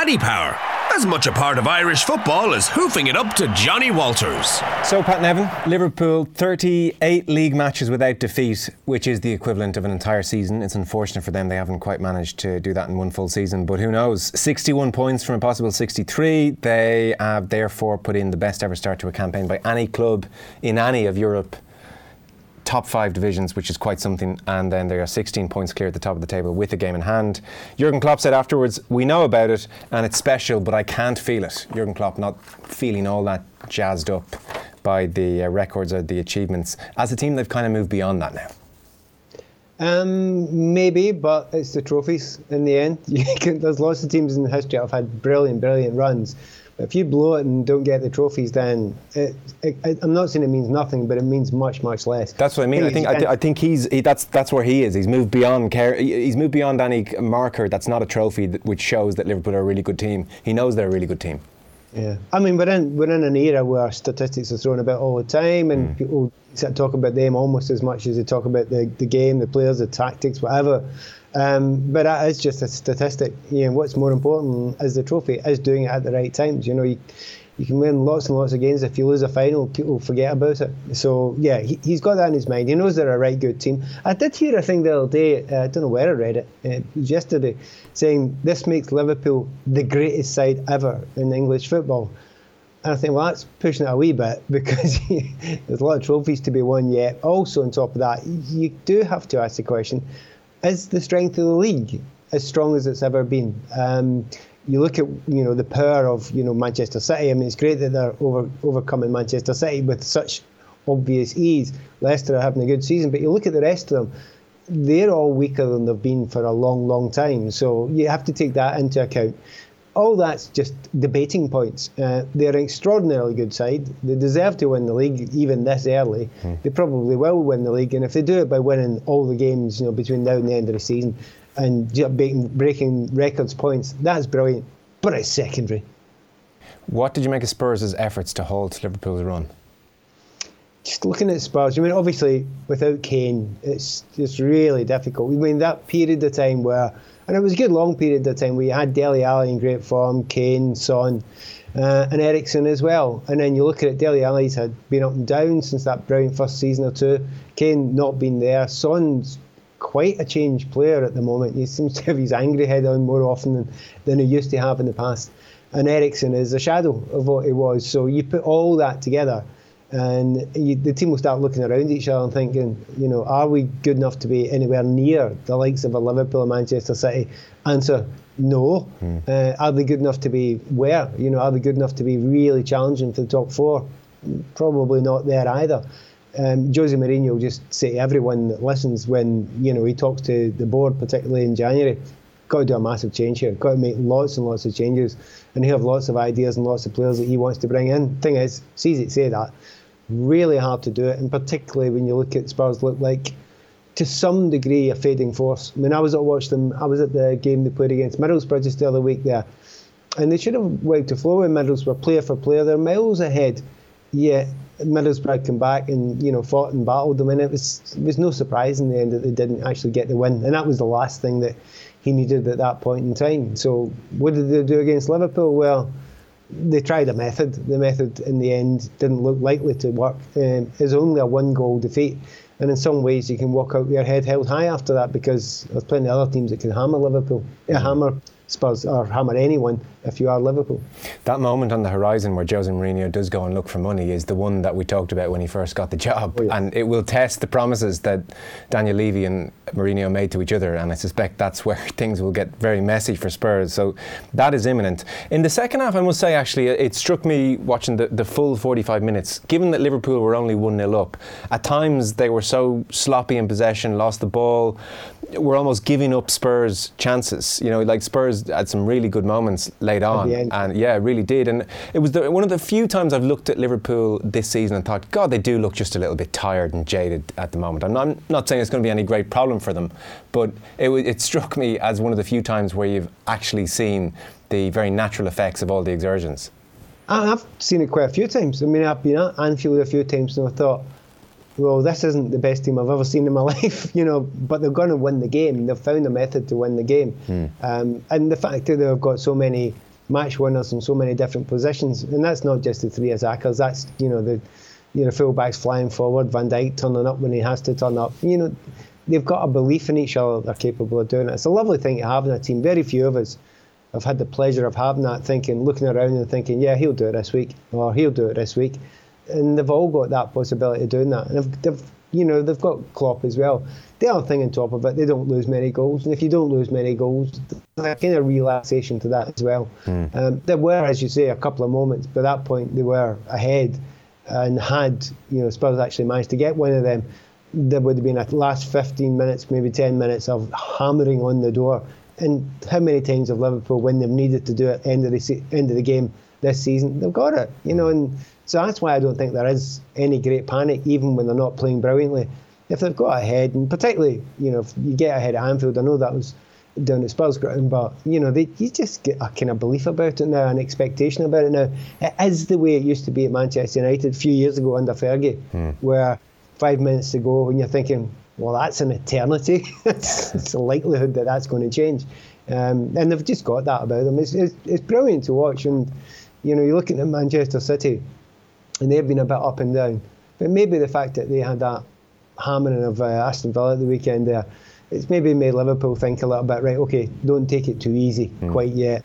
Paddy Power. As much a part of Irish football as hoofing it up to Johnny Walters. So, Pat Nevin, Liverpool 38 league matches without defeat, which is the equivalent of an entire season. It's unfortunate for them they haven't quite managed to do that in one full season, but who knows? 61 points from a possible 63. They have therefore put in the best ever start to a campaign by any club in any of Europe. Top 5 divisions, which is quite something, and then they are 16 points clear at the top of the table with a game in hand. Jurgen Klopp said afterwards, we know about it and it's special, but I can't feel it. Jurgen Klopp not feeling all that jazzed up by the records or the achievements. As a team, they've kind of moved beyond that now. Maybe, but it's the trophies in the end. There's lots of teams in history that have had brilliant runs. But if you blow it and don't get the trophies, then I'm not saying it means nothing, but it means much less. That's what I mean. I think that's where he is. He's moved beyond He's moved beyond any marker that's not a trophy, which shows that Liverpool are a really good team. He knows they're a really good team. Yeah, I mean we're in an era where statistics are thrown about all the time, and people talk about them almost as much as they talk about the game, the players, the tactics, whatever. But that is just a statistic. What's more important is the trophy, is doing it at the right times. You can win lots and lots of games. If you lose a final, people forget about it. So yeah, he's got that in his mind. He knows they're a right good team. I did hear a thing the other day, I don't know where I read it, it was yesterday, saying this makes Liverpool the greatest side ever in English football. And I think, well, that's pushing it a wee bit, because there's a lot of trophies to be won yet. Also on top of that, you do have to ask the question, is the strength of the league as strong as it's ever been? You look at the power of Manchester City. I mean, it's great that they're overcoming Manchester City with such obvious ease. Leicester are having a good season, but you look at the rest of them, they're all weaker than they've been for a long time. So you have to take that into account. All that's just debating points. They're an extraordinarily good side. They deserve to win the league even this early. They probably will win the league, and if they do it by winning all the games between now and the end of the season and breaking records points, that's brilliant. But it's secondary. What did you make of Spurs' efforts to halt Liverpool's run? Just looking at Spurs, I mean, obviously without Kane, it's just really difficult. I mean, that period of time where, and it was a good long period of time where you had Dele Alli in great form, Kane, Son, and Eriksen as well. And then you look at it, Dele Alli's had been up and down since that brilliant first season or two. Kane not been there. Son's quite a changed player at the moment. He seems to have his angry head on more often than he used to have in the past. And Eriksen is a shadow of what he was. So you put all that together, and the team will start looking around each other and thinking, are we good enough to be anywhere near the likes of a Liverpool or Manchester City? Answer, no. Are they good enough to be where? Are they good enough to be really challenging for the top 4? Probably not there either. Jose Mourinho will just say to everyone that listens when he talks to the board, particularly in January, got to do a massive change here, got to make lots and lots of changes, and he have lots of ideas and lots of players that he wants to bring in. Thing is, it's easy to say that, really hard to do it, and particularly when you look at Spurs look like, to some degree, a fading force. I mean, I was at the game they played against Middlesbrough just the other week there, and they should have wiped the floor with Middlesbrough, player for player. They're miles ahead, yet Middlesbrough came back and fought and battled them, and it was no surprise in the end that they didn't actually get the win, and that was the last thing that he needed at that point in time. So what did they do against Liverpool? Well, they tried a method. The method in the end didn't look likely to work. It's only a 1-goal defeat, and in some ways you can walk out with your head held high after that, because there's plenty of other teams that can hammer Liverpool, hammer Spurs, or hammer anyone if you are Liverpool. That moment on the horizon where Jose Mourinho does go and look for money is the one that we talked about when he first got the job. And it will test the promises that Daniel Levy and Mourinho made to each other, and I suspect that's where things will get very messy for Spurs. So that is imminent. In the second half, I must say, actually, it struck me watching the full 45 minutes, given that Liverpool were only 1-0 up, at times they were so sloppy in possession, lost the ball, were almost giving up Spurs chances. Like Spurs had some really good moments late on, and yeah, it really did. And it was one of the few times I've looked at Liverpool this season and thought, God, they do look just a little bit tired and jaded at the moment. I'm not saying it's going to be any great problem for them, but it struck me as one of the few times where you've actually seen the very natural effects of all the exertions. I've seen it quite a few times. I mean, I've been at Anfield a few times and I thought, well, this isn't the best team I've ever seen in my life, but they're going to win the game. They've found a method to win the game. And the fact that they've got so many match winners in so many different positions, and that's not just the three attackers. That's the fullbacks flying forward, Van Dijk turning up when he has to turn up. They've got a belief in each other. They're capable of doing it. It's a lovely thing to have in a team. Very few of us have had the pleasure of having that, looking around and thinking, yeah, he'll do it this week, or he'll do it this week, and they've all got that possibility of doing that. And they've got Klopp as well. The other thing on top of it, they don't lose many goals, and if you don't lose many goals, there's a kind of relaxation to that as well. There were, as you say, a couple of moments. By that point, they were ahead, and had Spurs actually managed to get one of them, there would have been a last 15 minutes, maybe 10 minutes of hammering on the door. And how many times have Liverpool, when they've needed to do it end of the game this season, they've got it, and so that's why I don't think there is any great panic, even when they're not playing brilliantly. If they've got ahead, and particularly, if you get ahead at Anfield, I know that was down at Spurs ground, but you just get a kind of belief about it now, an expectation about it now. It is the way it used to be at Manchester United a few years ago under Fergie, where 5 minutes to go, and you're thinking, well, that's an eternity. It's a likelihood that that's going to change, and they've just got that about them. It's brilliant to watch, and you're looking at Manchester City, and they've been a bit up and down, but maybe the fact that they had that hammering of Aston Villa at the weekend there, it's maybe made Liverpool think a little bit, right, okay, don't take it too easy quite yet,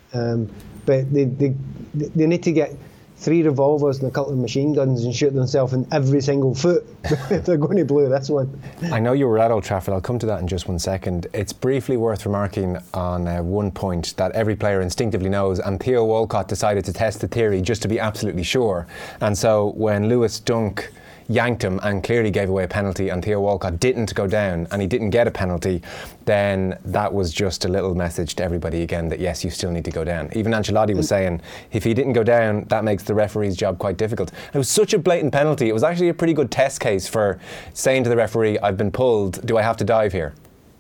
but they need to get 3 revolvers and a couple of machine guns and shoot themselves in every single foot if they're going to blow this one. I know you were at Old Trafford. I'll come to that in just 1 second. It's briefly worth remarking on one point that every player instinctively knows, and Theo Walcott decided to test the theory just to be absolutely sure. And so when Lewis Dunk yanked him and clearly gave away a penalty, and Theo Walcott didn't go down and he didn't get a penalty, then that was just a little message to everybody again that yes, you still need to go down. Even Ancelotti was saying if he didn't go down, that makes the referee's job quite difficult. It was such a blatant penalty. It was actually a pretty good test case for saying to the referee, I've been pulled, do I have to dive here?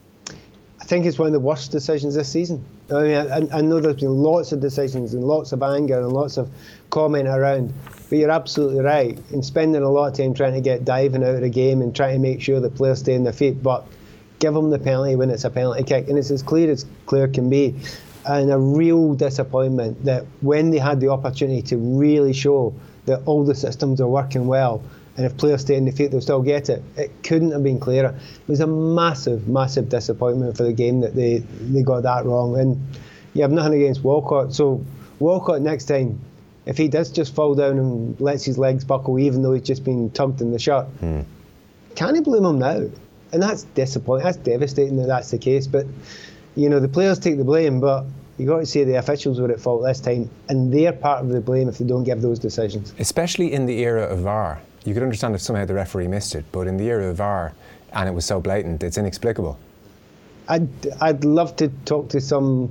I think it's one of the worst decisions this season. I mean, I know there's been lots of decisions and lots of anger and lots of comment around, but you're absolutely right in spending a lot of time trying to get diving out of the game and trying to make sure the players stay on their feet, but give them the penalty when it's a penalty kick, and it's as clear can be. And a real disappointment that when they had the opportunity to really show that all the systems are working well, and if players stay in the feet, they'll still get it. It couldn't have been clearer. It was a massive, massive disappointment for the game that they got that wrong. And you have nothing against Walcott. So Walcott next time, if he does just fall down and lets his legs buckle, even though he's just been tugged in the shirt, can he blame him now? And that's disappointing. That's devastating that that's the case. But the players take the blame, but you got to say the officials were at fault this time, and they're part of the blame if they don't give those decisions. Especially in the era of VAR. You could understand if somehow the referee missed it, but in the era of VAR, and it was so blatant, it's inexplicable. I'd love to talk to some.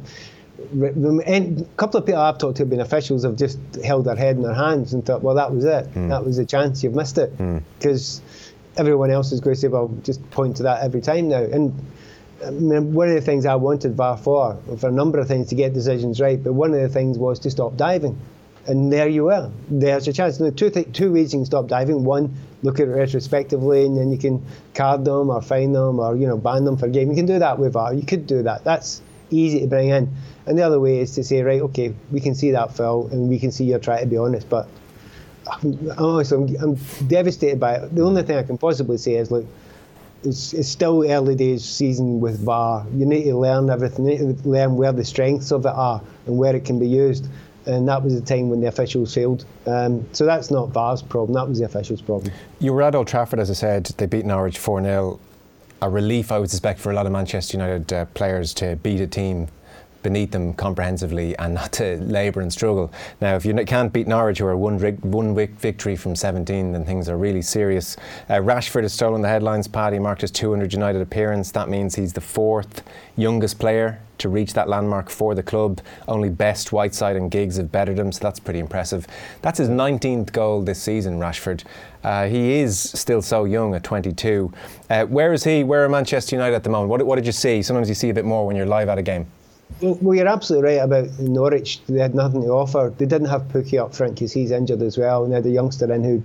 A couple of people I've talked to have been officials have just held their head in their hands and thought, well, that was it. That was the chance, you've missed it. Because everyone else is going to say, well, just point to that every time now. And I mean, one of the things I wanted VAR for a number of things to get decisions right, but one of the things was to stop diving. And there you are. There's your chance. Now, two ways you can stop diving. One, look at it retrospectively, and then you can card them or fine them or ban them for a game. You can do that with VAR. You could do that. That's easy to bring in. And the other way is to say, right, okay, we can see that foul, and we can see you're trying to be honest. But honestly, I'm devastated by it. The only thing I can possibly say is, look, it's still early days season with VAR. You need to learn everything. You need to learn where the strengths of it are and where it can be used. And that was the time when the officials failed. So that's not VAR's problem, that was the officials' problem. You were at Old Trafford, as I said. They beat Norwich 4-0. A relief, I would suspect, for a lot of Manchester United players to beat a team beneath them comprehensively and not to labour and struggle. Now, if you can't beat Norwich, who are one victory from 17, then things are really serious. Rashford has stolen the headlines. Paddy marked his 200 United appearance. That means he's the 4th youngest player to reach that landmark for the club. Only Best, Whiteside and Giggs have bettered him, so that's pretty impressive. That's his 19th goal this season, Rashford. He is still so young at 22. Where is he? Where are Manchester United at the moment? What did you see? Sometimes you see a bit more when you're live at a game. Well, you're absolutely right about Norwich. They had nothing to offer. They didn't have Pukki up front because he's injured as well, and they had a youngster in who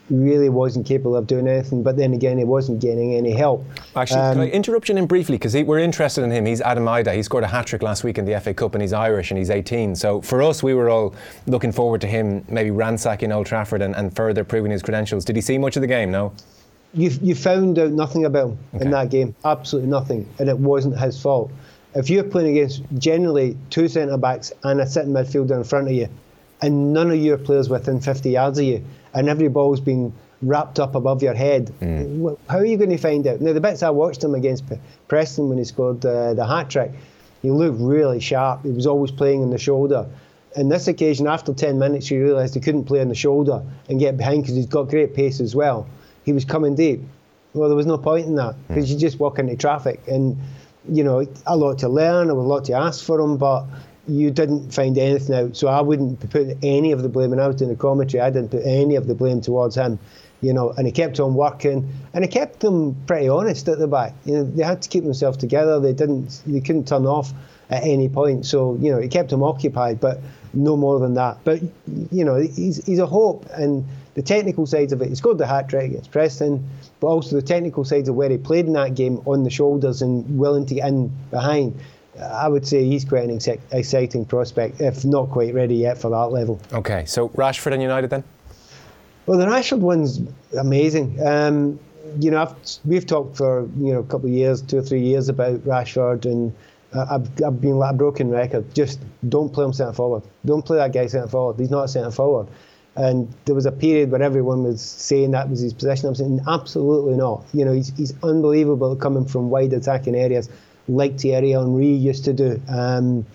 really wasn't capable of doing anything. But then again, he wasn't getting any help. Actually, can I interrupt you in briefly? Because we're interested in him. He's Adam Ida. He scored a hat-trick last week in the FA Cup, and he's Irish, and he's 18. So for us, we were all looking forward to him maybe ransacking Old Trafford and further proving his credentials. Did he see much of the game? No? You found out nothing about him in that game. Absolutely nothing. And it wasn't his fault. If you're playing against generally two centre-backs and a sitting midfielder in front of you, and none of your players within 50 yards of you, and every ball's been wrapped up above your head, how are you going to find out? Now, the bits I watched him against Preston when he scored the hat-trick, he looked really sharp. He was always playing on the shoulder. In this occasion, after 10 minutes, he realised he couldn't play on the shoulder and get behind because he's got great pace as well. He was coming deep. Well, there was no point in that because you just walk into traffic and, a lot to learn, a lot to ask for him, but you didn't find anything out. So I wouldn't put any of the blame, and I was doing the commentary, I didn't put any of the blame towards him, and he kept on working, and he kept them pretty honest at the back. They had to keep themselves together. They couldn't turn off at any point. So, he kept them occupied, but no more than that. But, he's a hope, and the technical sides of it, he scored the hat-trick against Preston, but also the technical sides of where he played in that game on the shoulders and willing to get in behind. I would say he's quite an exciting prospect, if not quite ready yet for that level. OK, so Rashford and United then? Well, the Rashford one's amazing. We've talked for a couple of years, 2 or 3 years about Rashford, and I've been like a broken record. Just don't play him centre forward. Don't play that guy centre forward. He's not a centre forward. And there was a period where everyone was saying that was his position. I'm saying absolutely not. He's unbelievable coming from wide attacking areas like Thierry Henry used to do. And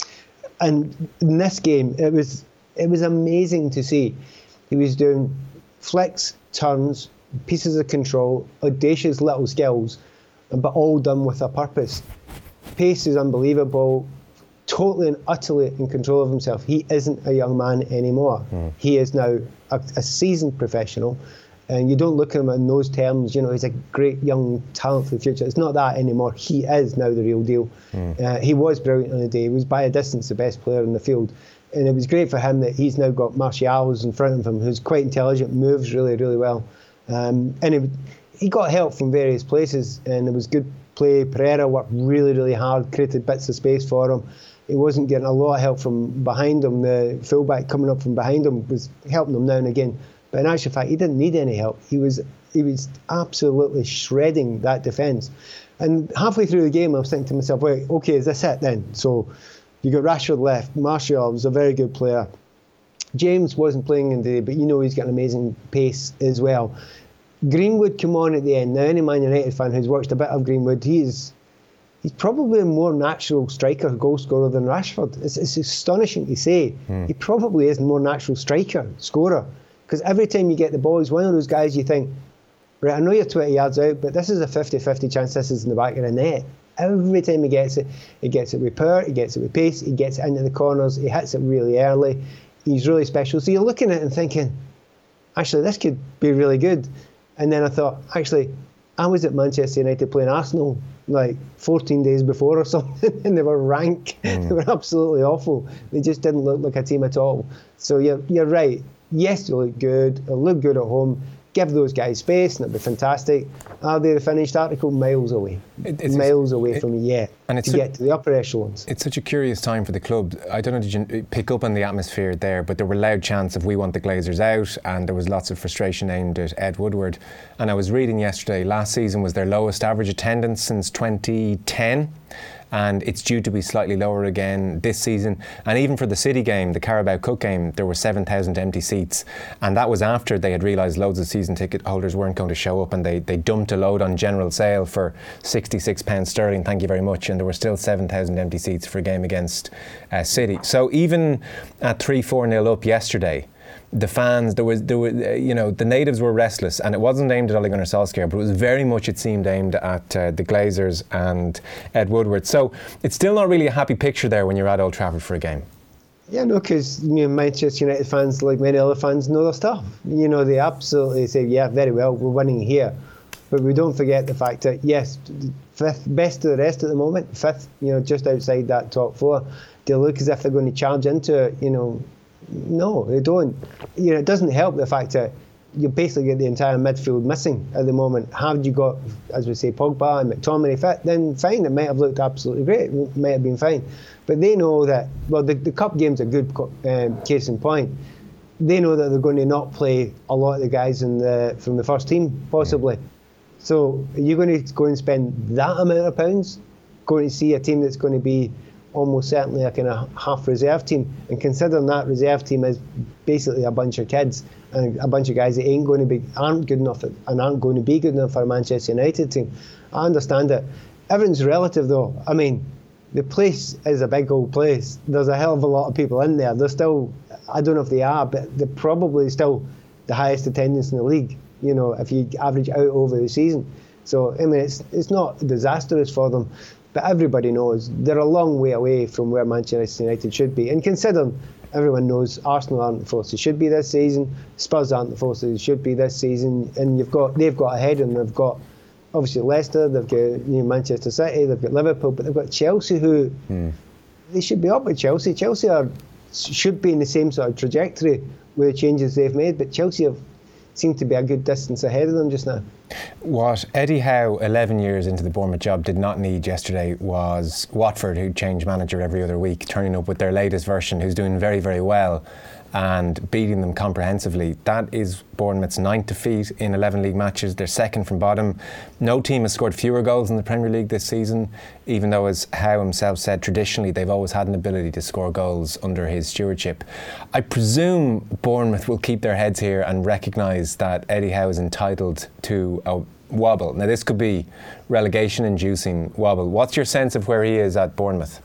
in this game, it was amazing to see. He was doing flicks, turns, pieces of control, audacious little skills, but all done with a purpose. Pace is unbelievable. Totally and utterly in control of himself. He isn't a young man anymore. He is now a seasoned professional, and you don't look at him in those terms. He's a great young talent for the future. It's not that anymore. He is now the real deal. He was brilliant on the day. He was by a distance the best player in the field, and it was great for him that he's now got Martial in front of him, who's quite intelligent, moves really, really well, and he got help from various places, and it was good play. Pereira worked really, really hard, created bits of space for him. He wasn't getting a lot of help from behind him. The fullback coming up from behind him was helping him now and again. But in actual fact, he didn't need any help. He was absolutely shredding that defence. And halfway through the game, I was thinking to myself, wait, OK, is this it then? So you got Rashford left. Martial was a very good player. James wasn't playing in today, but he's got an amazing pace as well. Greenwood came on at the end. Now, any Man United fan who's watched a bit of Greenwood, he's probably a more natural striker, goal scorer than Rashford. It's astonishing to say. He probably is a more natural striker, scorer. Because every time you get the ball, he's one of those guys you think, right, I know you're 20 yards out, but this is a 50-50 chance this is in the back of the net. Every time he gets it with power, he gets it with pace, he gets it into the corners, he hits it really early. He's really special. So you're looking at it and thinking, actually, this could be really good. And then I thought, actually, I was at Manchester United playing Arsenal like 14 days before or something, and they were rank. They were absolutely awful. They just didn't look like a team at all. So you're right. Yes, they look good. They'll look good at home. Give those guys space, and it'll be fantastic. Are they the finished article? Miles away. Miles away from yet to get to the upper echelons. It's such a curious time for the club. I don't know, did you pick up on the atmosphere there, but there were loud chants of "We want the Glazers out," and there was lots of frustration aimed at Ed Woodward. And I was reading yesterday, last season was their lowest average attendance since 2010. And it's due to be slightly lower again this season. And even for the City game, the Carabao Cup game, there were 7,000 empty seats. And that was after they had realised loads of season ticket holders weren't going to show up, and they dumped a load on general sale for £66 sterling, thank you very much. And there were still 7,000 empty seats for a game against City. So even at 3-4-0 up yesterday, the fans, there were, the natives were restless, and it wasn't aimed at Ole Gunnar Solskjaer, but it was very much, it seemed, aimed at the Glazers and Ed Woodward. So it's still not really a happy picture there when you're at Old Trafford for a game. Yeah, no, because Manchester United fans, like many other fans, know their stuff. They absolutely say, yeah, very well, we're winning here. But we don't forget the fact that, yes, fifth, best of the rest at the moment, fifth, just outside that top four. They look as if they're going to charge into it, No, they don't. It doesn't help the fact that you basically get the entire midfield missing at the moment. Had you got, as we say, Pogba and McTominay fit, then fine, it might have looked absolutely great. It might have been fine. But they know that, well, the cup game's a good case in point. They know that they're going to not play a lot of the guys from the first team, possibly. So are you going to go and spend that amount of pounds going to see a team that's going to be almost certainly a kind of half reserve team, and considering that reserve team is basically a bunch of kids and a bunch of guys that aren't good enough and aren't going to be good enough for a Manchester United team? I understand it. Everything's relative though. I mean, the place is a big old place. There's a hell of a lot of people in there. There's still, I don't know if they are, but they're probably still the highest attendance in the league, you know, if you average out over the season. So, I mean, it's not disastrous for them. But everybody knows they're a long way away from where Manchester United should be. And considering everyone knows Arsenal aren't the force they should be this season, Spurs aren't the force they should be this season, and they've got ahead, and they've got obviously Leicester, they've got Manchester City, they've got Liverpool, but they've got Chelsea, who they should be up with Chelsea. Chelsea should be in the same sort of trajectory with the changes they've made, but Chelsea seem to be a good distance ahead of them just now. What Eddie Howe, 11 years into the Bournemouth job, did not need yesterday was Watford, who change manager every other week, turning up with their latest version, who's doing very, very well and beating them comprehensively. That is Bournemouth's 9th defeat in 11 league matches. They're second from bottom. No team has scored fewer goals in the Premier League this season, even though, as Howe himself said, traditionally they've always had an ability to score goals under his stewardship. I presume Bournemouth will keep their heads here and recognise that Eddie Howe is entitled to a wobble. Now, this could be relegation-inducing wobble. What's your sense of where he is at Bournemouth?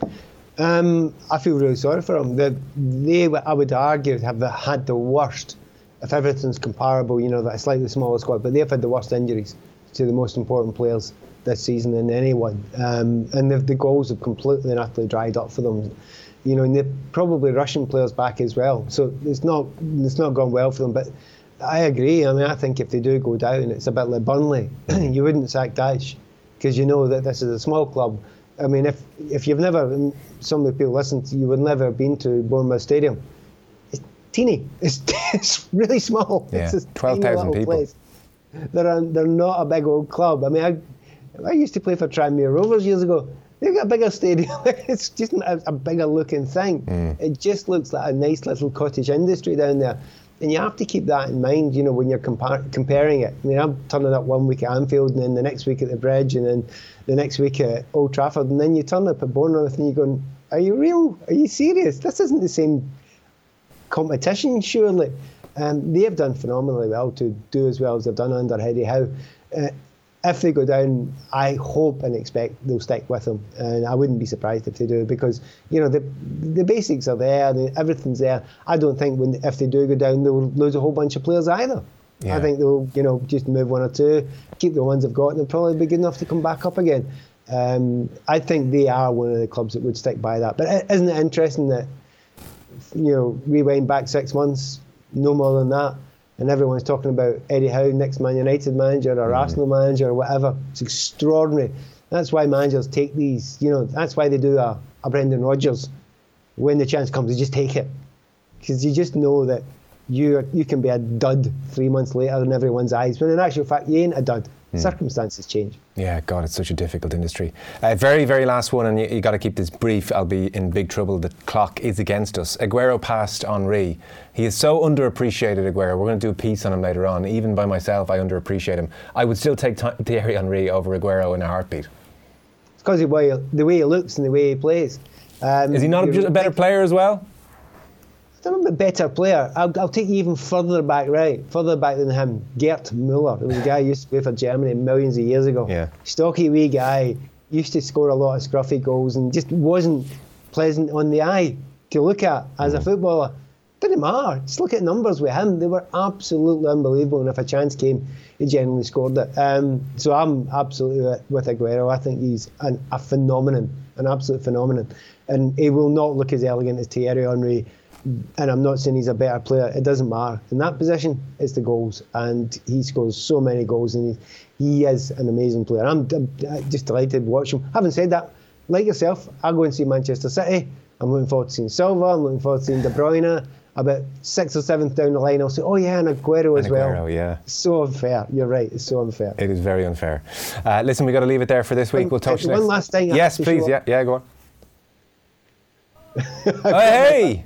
I feel really sorry for them. They, I would argue, have had the worst, if everything's comparable, you know, that a slightly smaller squad, but they've had the worst injuries to the most important players this season than anyone. And the goals have completely and utterly dried up for them. You know, and they're probably rushing players back as well. So it's not gone well for them. But I agree. I mean, I think if they do go down, it's a bit like Burnley. You wouldn't sack Dyche because you know that this is a small club. I mean, if you've never, some of the people listen to you, would never been to Bournemouth Stadium. It's teeny. It's really small. Yeah, it's 12,000 people. Place. They're not a big old club. I mean, I used to play for Tranmere Rovers years ago. They've got a bigger stadium. It's just a bigger looking thing. It just looks like a nice little cottage industry down there. And you have to keep that in mind, you know, when you're comparing it. I mean, I'm turning up one week at Anfield, and then the next week at the Bridge, and then the next week at Old Trafford, and then you turn up at Bournemouth and you're going, are you real? Are you serious? This isn't the same competition, surely. They have done phenomenally well to do as well as they've done under Eddie Howe. If they go down, I hope and expect they'll stick with them, and I wouldn't be surprised if they do, because you know the basics are there, everything's there. I don't think if they do go down, they'll lose a whole bunch of players either. Yeah. I think they'll just move one or two, keep the ones they've got, and they'll probably be good enough to come back up again. I think they are one of the clubs that would stick by that. But isn't it interesting that rewind back 6 months, no more than that, and everyone's talking about Eddie Howe, next Man United manager or Arsenal manager or whatever. It's extraordinary. That's why managers take these, that's why they do a Brendan Rodgers. When the chance comes, they just take it. Because you just know that you can be a dud 3 months later in everyone's eyes, when in actual fact you ain't a dud. Circumstances change. Yeah, God, it's such a difficult industry. Very, very last one, and you got to keep this brief. I'll be in big trouble. The clock is against us. Aguero passed Henry. He is so underappreciated, Aguero. We're going to do a piece on him later on. Even by myself, I underappreciate him. I would still take Thierry Henry over Aguero in a heartbeat. It's because of the way he looks and the way he plays. Is he not just a better player as well? I'm a better player. I'll take you even further back than him. Gerd Müller. There was a guy who used to play for Germany millions of years ago. Yeah. Stocky wee guy, used to score a lot of scruffy goals and just wasn't pleasant on the eye to look at as a footballer. Didn't matter. Just look at numbers with him. They were absolutely unbelievable, and if a chance came, he generally scored it. So I'm absolutely with Aguero. I think he's a phenomenon, an absolute phenomenon. And he will not look as elegant as Thierry Henry. And I'm not saying he's a better player. It doesn't matter. In that position, it's the goals. And he scores so many goals, and he is an amazing player. I'm just delighted to watch him. Having said that, like yourself, I'll go and see Manchester City. I'm looking forward to seeing Silva. I'm looking forward to seeing De Bruyne. about 6th or 7th down the line, I'll say, oh yeah, and Aguero as well. Aguero, yeah. It's so unfair. You're right. It's so unfair. It is very unfair. Listen, we've got to leave it there for this week. We'll talk to you next. One last thing. Yes, please. Yeah, go on. Oh, hey!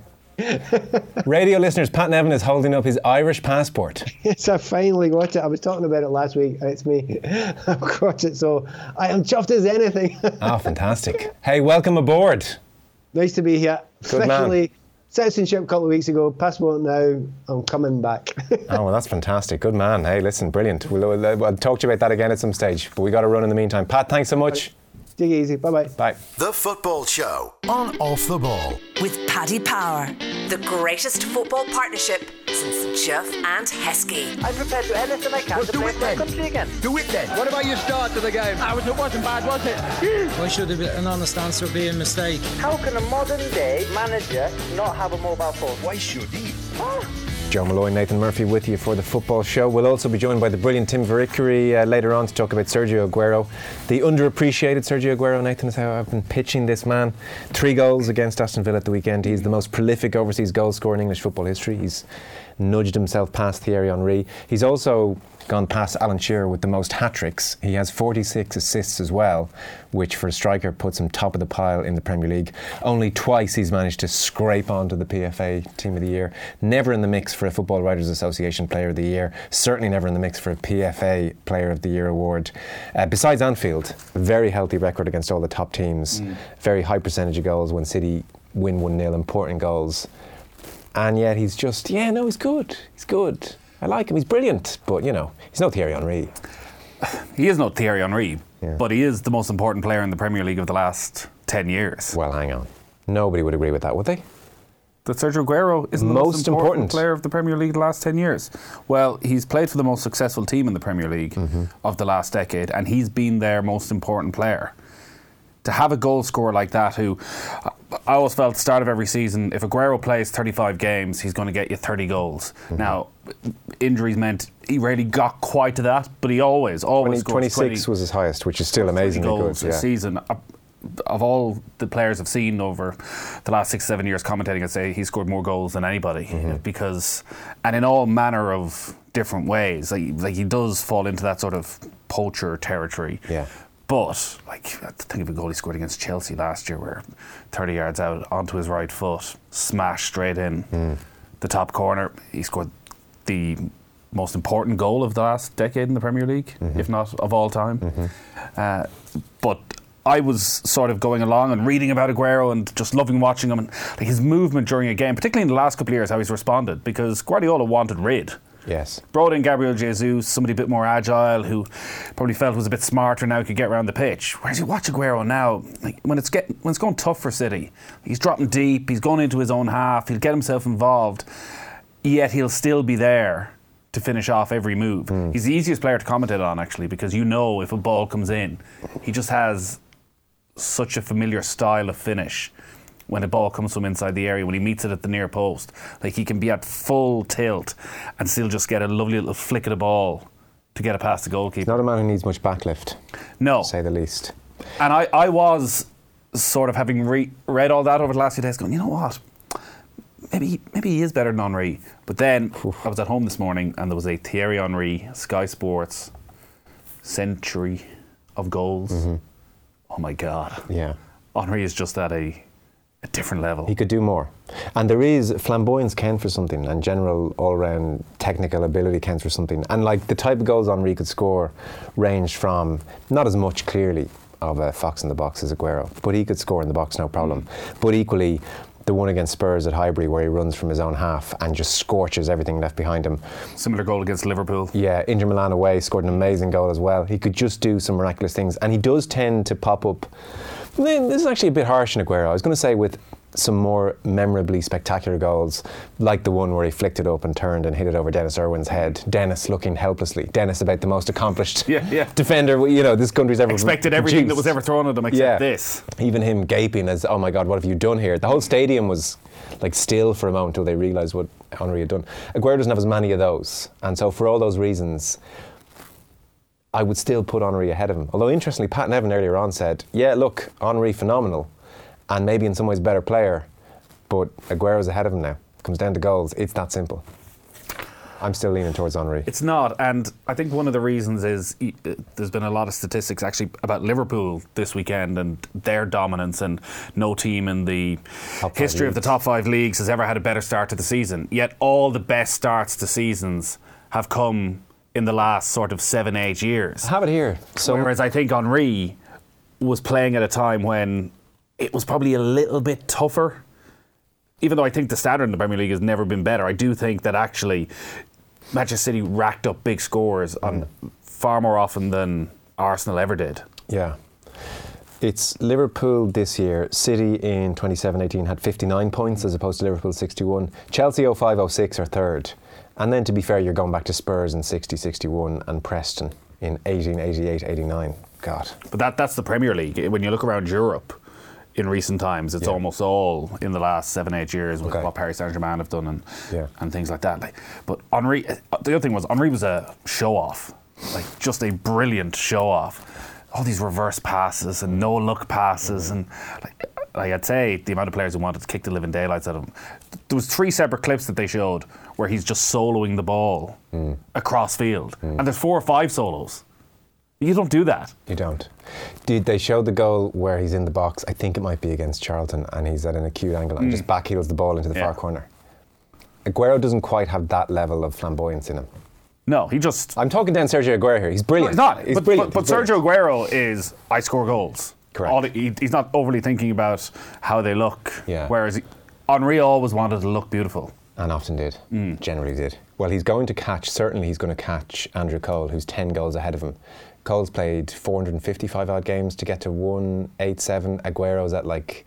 Radio listeners, Pat Nevin is holding up his Irish passport. Yes, I finally got it. I was talking about it last week. It's me. I've got it, so I am chuffed as anything. Oh, fantastic. Hey, welcome aboard. Nice to be here. Good Officially, man. Citizenship a couple of weeks ago, passport now, I'm coming back. Oh, well, that's fantastic. Good man. Hey, listen, brilliant. We'll talk to you about that again at some stage, but we got to run in the meantime. Pat, thanks so much. Take it easy. Bye-bye. Bye. The Football Show on Off the Ball. With Paddy Power, the greatest football partnership since Duff and Heskey. I'm prepared to do anything I can to play for my country again. Do it then. What about your start to the game? It wasn't bad, was it? Why should an honest answer be a mistake? How can a modern day manager not have a mobile phone? Why should he? Joe Malloy, Nathan Murphy with you for the Football Show. We'll also be joined by the brilliant Tim Verickery later on to talk about Sergio Aguero. The underappreciated Sergio Aguero, Nathan, is how I've been pitching this man. 3 goals against Aston Villa at the weekend. He's the most prolific overseas goal scorer in English football history. He's nudged himself past Thierry Henry. He's also gone past Alan Shearer with the most hat-tricks. He has 46 assists as well, which for a striker puts him top of the pile in the Premier League. Only twice he's managed to scrape onto the PFA Team of the Year. Never in the mix for a Football Writers Association Player of the Year. Certainly never in the mix for a PFA Player of the Year award. Besides Anfield, very healthy record against all the top teams. Very high percentage of goals when City win 1-0, important goals. And yet he's just, he's good. He's good. I like him. He's brilliant. But, he's no Thierry Henry. He is no Thierry Henry, but he is the most important player in the Premier League of the last 10 years. Well, hang on. Nobody would agree with that, would they? That Sergio Aguero is the most important player of the Premier League the last 10 years. Well, he's played for the most successful team in the Premier League of the last decade, and he's been their most important player. To have a goal scorer like that, who I always felt at the start of every season, if Aguero plays 35 games, he's going to get you 30 goals. Now, injuries meant he rarely got quite to that, but he always scores 26 was his highest, which is still amazingly goals good. A season. Of all the players I've seen over the last 6-7 years commentating, I'd say he scored more goals than anybody and in all manner of different ways. Like he does fall into that sort of poacher territory. Yeah. But, I think of a goal he scored against Chelsea last year where 30 yards out onto his right foot, smashed straight in the top corner. He scored the most important goal of the last decade in the Premier League, if not of all time. But I was sort of going along and reading about Aguero and just loving watching him and his movement during a game, particularly in the last couple of years, how he's responded, because Guardiola wanted rid. Yes. Brought in Gabriel Jesus, somebody a bit more agile, who probably felt was a bit smarter now, could get around the pitch. Whereas you watch Aguero now, when it's going tough for City, he's dropping deep, he's going into his own half, he'll get himself involved, yet he'll still be there to finish off every move. He's the easiest player to commentate on, actually, because if a ball comes in, he just has such a familiar style of finish. When a ball comes from inside the area, when he meets it at the near post, he can be at full tilt and still just get a lovely little flick of the ball to get it past the goalkeeper. He's not a man who needs much backlift, no, to say the least. And I was sort of having read all that over the last few days, going, you know what? Maybe he is better than Henry. But then I was at home this morning and there was a Thierry Henry Sky Sports century of goals. Oh my God! Yeah, Henry is just at a different level. He could do more. And there is flamboyance counts for something, and general all-round technical ability counts for something. And the type of goals Henry could score ranged from not as much clearly of a fox in the box as Aguero, but he could score in the box no problem. But equally, the one against Spurs at Highbury where he runs from his own half and just scorches everything left behind him. Similar goal against Liverpool. Yeah, Inter Milan away, scored an amazing goal as well. He could just do some miraculous things, and he does tend to pop up. This is actually a bit harsh on Aguero. I was going to say with some more memorably spectacular goals, like the one where he flicked it up and turned and hit it over Dennis Irwin's head. Dennis looking helplessly. Dennis, about the most accomplished defender this country's ever expected everything produced. That was ever thrown at him except this. Even him gaping as, oh my God, what have you done here? The whole stadium was still for a moment until they realised what Henry had done. Aguero doesn't have as many of those, and so for all those reasons, I would still put Henry ahead of him. Although interestingly, Pat Nevin earlier on said, Henry phenomenal, and maybe in some ways better player, but Aguero's ahead of him now. comes down to goals, it's that simple. I'm still leaning towards Henry. It's not, and I think one of the reasons is there's been a lot of statistics actually about Liverpool this weekend and their dominance, and no team in the history of the top 5 leagues has ever had a better start to the season. Yet all the best starts to seasons have come in the last sort of 7-8 years. I have it here. So whereas I think Henry was playing at a time when it was probably a little bit tougher. Even though I think the standard in the Premier League has never been better, I do think that actually Manchester City racked up big scores on far more often than Arsenal ever did. Yeah. It's Liverpool this year. City in 27-18 had 59 points as opposed to Liverpool 61. Chelsea 05-06 are third. And then, to be fair, you're going back to Spurs in 60-61 and Preston in 18-88-89. God. But that's the Premier League. When you look around Europe in recent times, it's almost all in the last 7-8 years with what Paris Saint-Germain have done and things like that. But Henry, the other thing was, Henry was a show-off, like just a brilliant show-off. All these reverse passes and no-look passes, and like I'd say the amount of players who wanted to kick the living daylights out of him. There was 3 separate clips that they showed where he's just soloing the ball across field, and there's 4 or 5 solos. You don't do that. You don't. They showed the goal where he's in the box. I think it might be against Charlton, and he's at an acute angle and just backheels the ball into the far corner. Aguero doesn't quite have that level of flamboyance in him. No, he just... I'm talking down Sergio Aguero here. He's brilliant. No, he's not. He's brilliant. But Sergio Aguero is, I score goals. Correct. He's not overly thinking about how they look. Yeah. Whereas Henry always wanted to look beautiful. And often did. Generally did. Well, he's going to catch Andrew Cole, who's 10 goals ahead of him. Cole's played 455 odd games to get to 187. Aguero's at like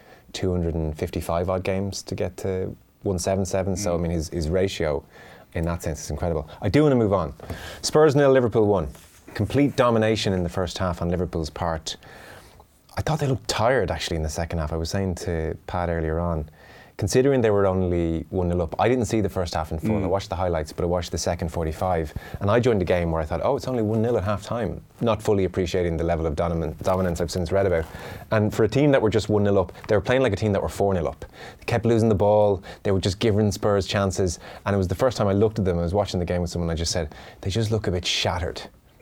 255 odd games to get to 177. So, I mean, his ratio in that sense is incredible. I do want to move on. Spurs 0, Liverpool 1. Complete domination in the first half on Liverpool's part. I thought they looked tired actually in the second half. I was saying to Pat earlier on, considering they were only 1-0 up, I didn't see the first half in full. I watched the highlights, but I watched the second 45. And I joined a game where I thought, it's only 1-0 at half time, not fully appreciating the level of dominance I've since read about. And for a team that were just 1-0 up, they were playing like a team that were 4-0 up. They kept losing the ball, they were just giving Spurs chances. And it was the first time I looked at them, I was watching the game with someone, I just said, they just look a bit shattered.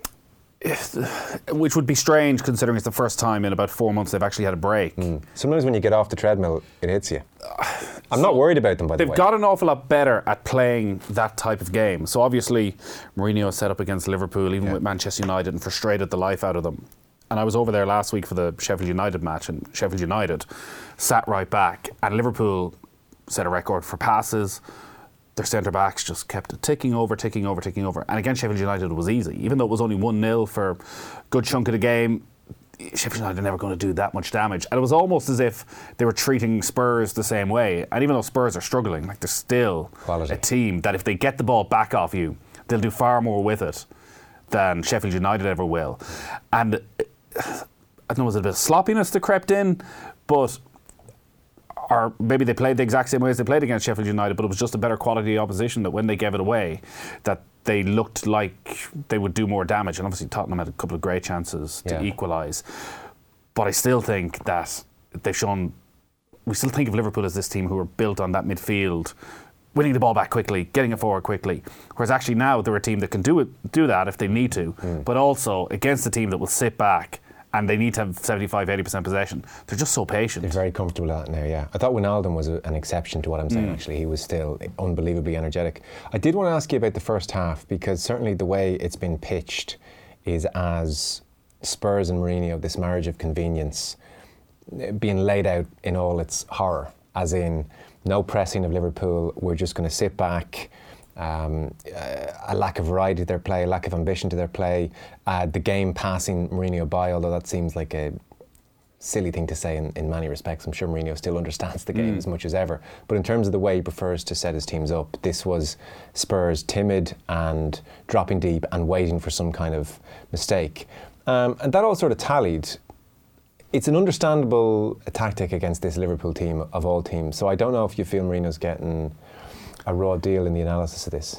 Which would be strange considering it's the first time in about 4 months they've actually had a break. Sometimes when you get off the treadmill, it hits you. I'm not worried about them, by the way. They've got an awful lot better at playing that type of game. So obviously, Mourinho set up against Liverpool, even with Manchester United, and frustrated the life out of them. And I was over there last week for the Sheffield United match, and Sheffield United sat right back, and Liverpool set a record for passes. Their centre-backs just kept ticking over. And against Sheffield United, it was easy. Even though it was only 1-0 for a good chunk of the game, Sheffield United are never going to do that much damage. And it was almost as if they were treating Spurs the same way. And even though Spurs are struggling, like, they're still a team that if they get the ball back off you, they'll do far more with it than Sheffield United ever will. And I don't know, was it a bit of sloppiness that crept in? But... or maybe they played the exact same way as they played against Sheffield United, but it was just a better quality opposition that when they gave it away, that they looked like they would do more damage. And obviously Tottenham had a couple of great chances to equalise. But I still think that they've shown... we still think of Liverpool as this team who are built on that midfield, winning the ball back quickly, getting it forward quickly. Whereas actually now they're a team that can do that if they need to, but also against a team that will sit back and they need to have 75-80% possession. They're just so patient. They're very comfortable at that now, yeah. I thought Wijnaldum was an exception to what I'm saying, actually. He was still unbelievably energetic. I did want to ask you about the first half, because certainly the way it's been pitched is as Spurs and Mourinho, this marriage of convenience, being laid out in all its horror, as in no pressing of Liverpool, we're just going to sit back, a lack of variety to their play, a lack of ambition to their play, the game passing Mourinho by, although that seems like a silly thing to say in many respects. I'm sure Mourinho still understands the game as much as ever, but in terms of the way he prefers to set his teams up, this was Spurs timid and dropping deep and waiting for some kind of mistake, and that all sort of tallied. It's an understandable tactic against this Liverpool team of all teams, so I don't know if you feel Mourinho's getting a raw deal in the analysis of this.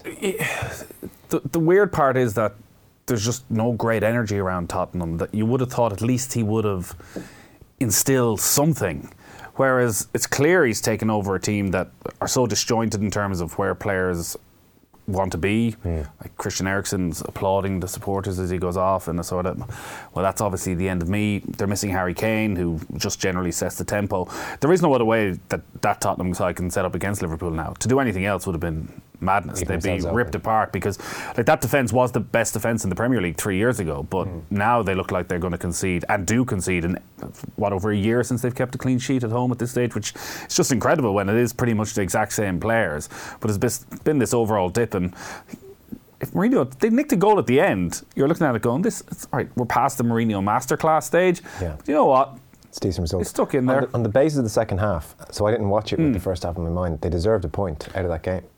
The weird part is that there's just no great energy around Tottenham. That you would have thought at least he would have instilled something. Whereas it's clear he's taken over a team that are so disjointed in terms of where players want to be. Like Christian Eriksen's applauding the supporters as he goes off, and a sort of, well, that's obviously the end of me. They're missing Harry Kane, who just generally sets the tempo. There is no other way that Tottenham side can set up against Liverpool now. To do anything else would have been madness. They'd be ripped apart, because like that defence was the best defence in the Premier League 3 years ago, but now they look like they're going to concede, and do concede in over a year since they've kept a clean sheet at home at this stage, which is just incredible when it is pretty much the exact same players. But it's been this overall dip, and if Mourinho, they nicked a goal at the end, you're looking at it going, it's all right, we're past the Mourinho masterclass stage. But you know what? It's decent result. It's stuck in there. On the basis of the second half, so I didn't watch it with the first half in my mind, they deserved a point out of that game.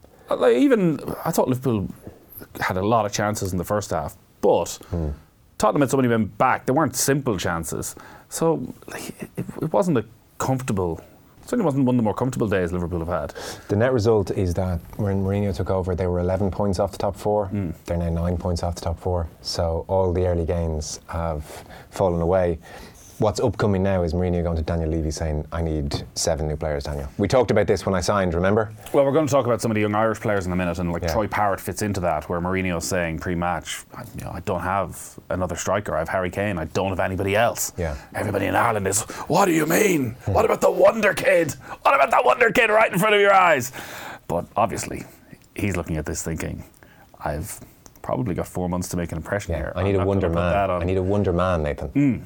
I thought Liverpool had a lot of chances in the first half, but Tottenham had so many men back. They weren't simple chances, so it wasn't a comfortable. Certainly wasn't one of the more comfortable days Liverpool have had. The net result is that when Mourinho took over, they were 11 points off the top four. They're now 9 points off the top four. So all the early gains have fallen away. What's upcoming now is Mourinho going to Daniel Levy saying, I need 7 new players, Daniel. We talked about this when I signed, remember? Well, we're going to talk about some of the young Irish players in a minute, and Troy Parrott fits into that, where Mourinho's saying pre-match, I don't have another striker. I have Harry Kane. I don't have anybody else. Everybody in Ireland is, what do you mean? What about the wonder kid? What about that wonder kid right in front of your eyes? But obviously, he's looking at this thinking, I've probably got 4 months to make an impression here. I need a wonder man. I need a wonder man, Nathan.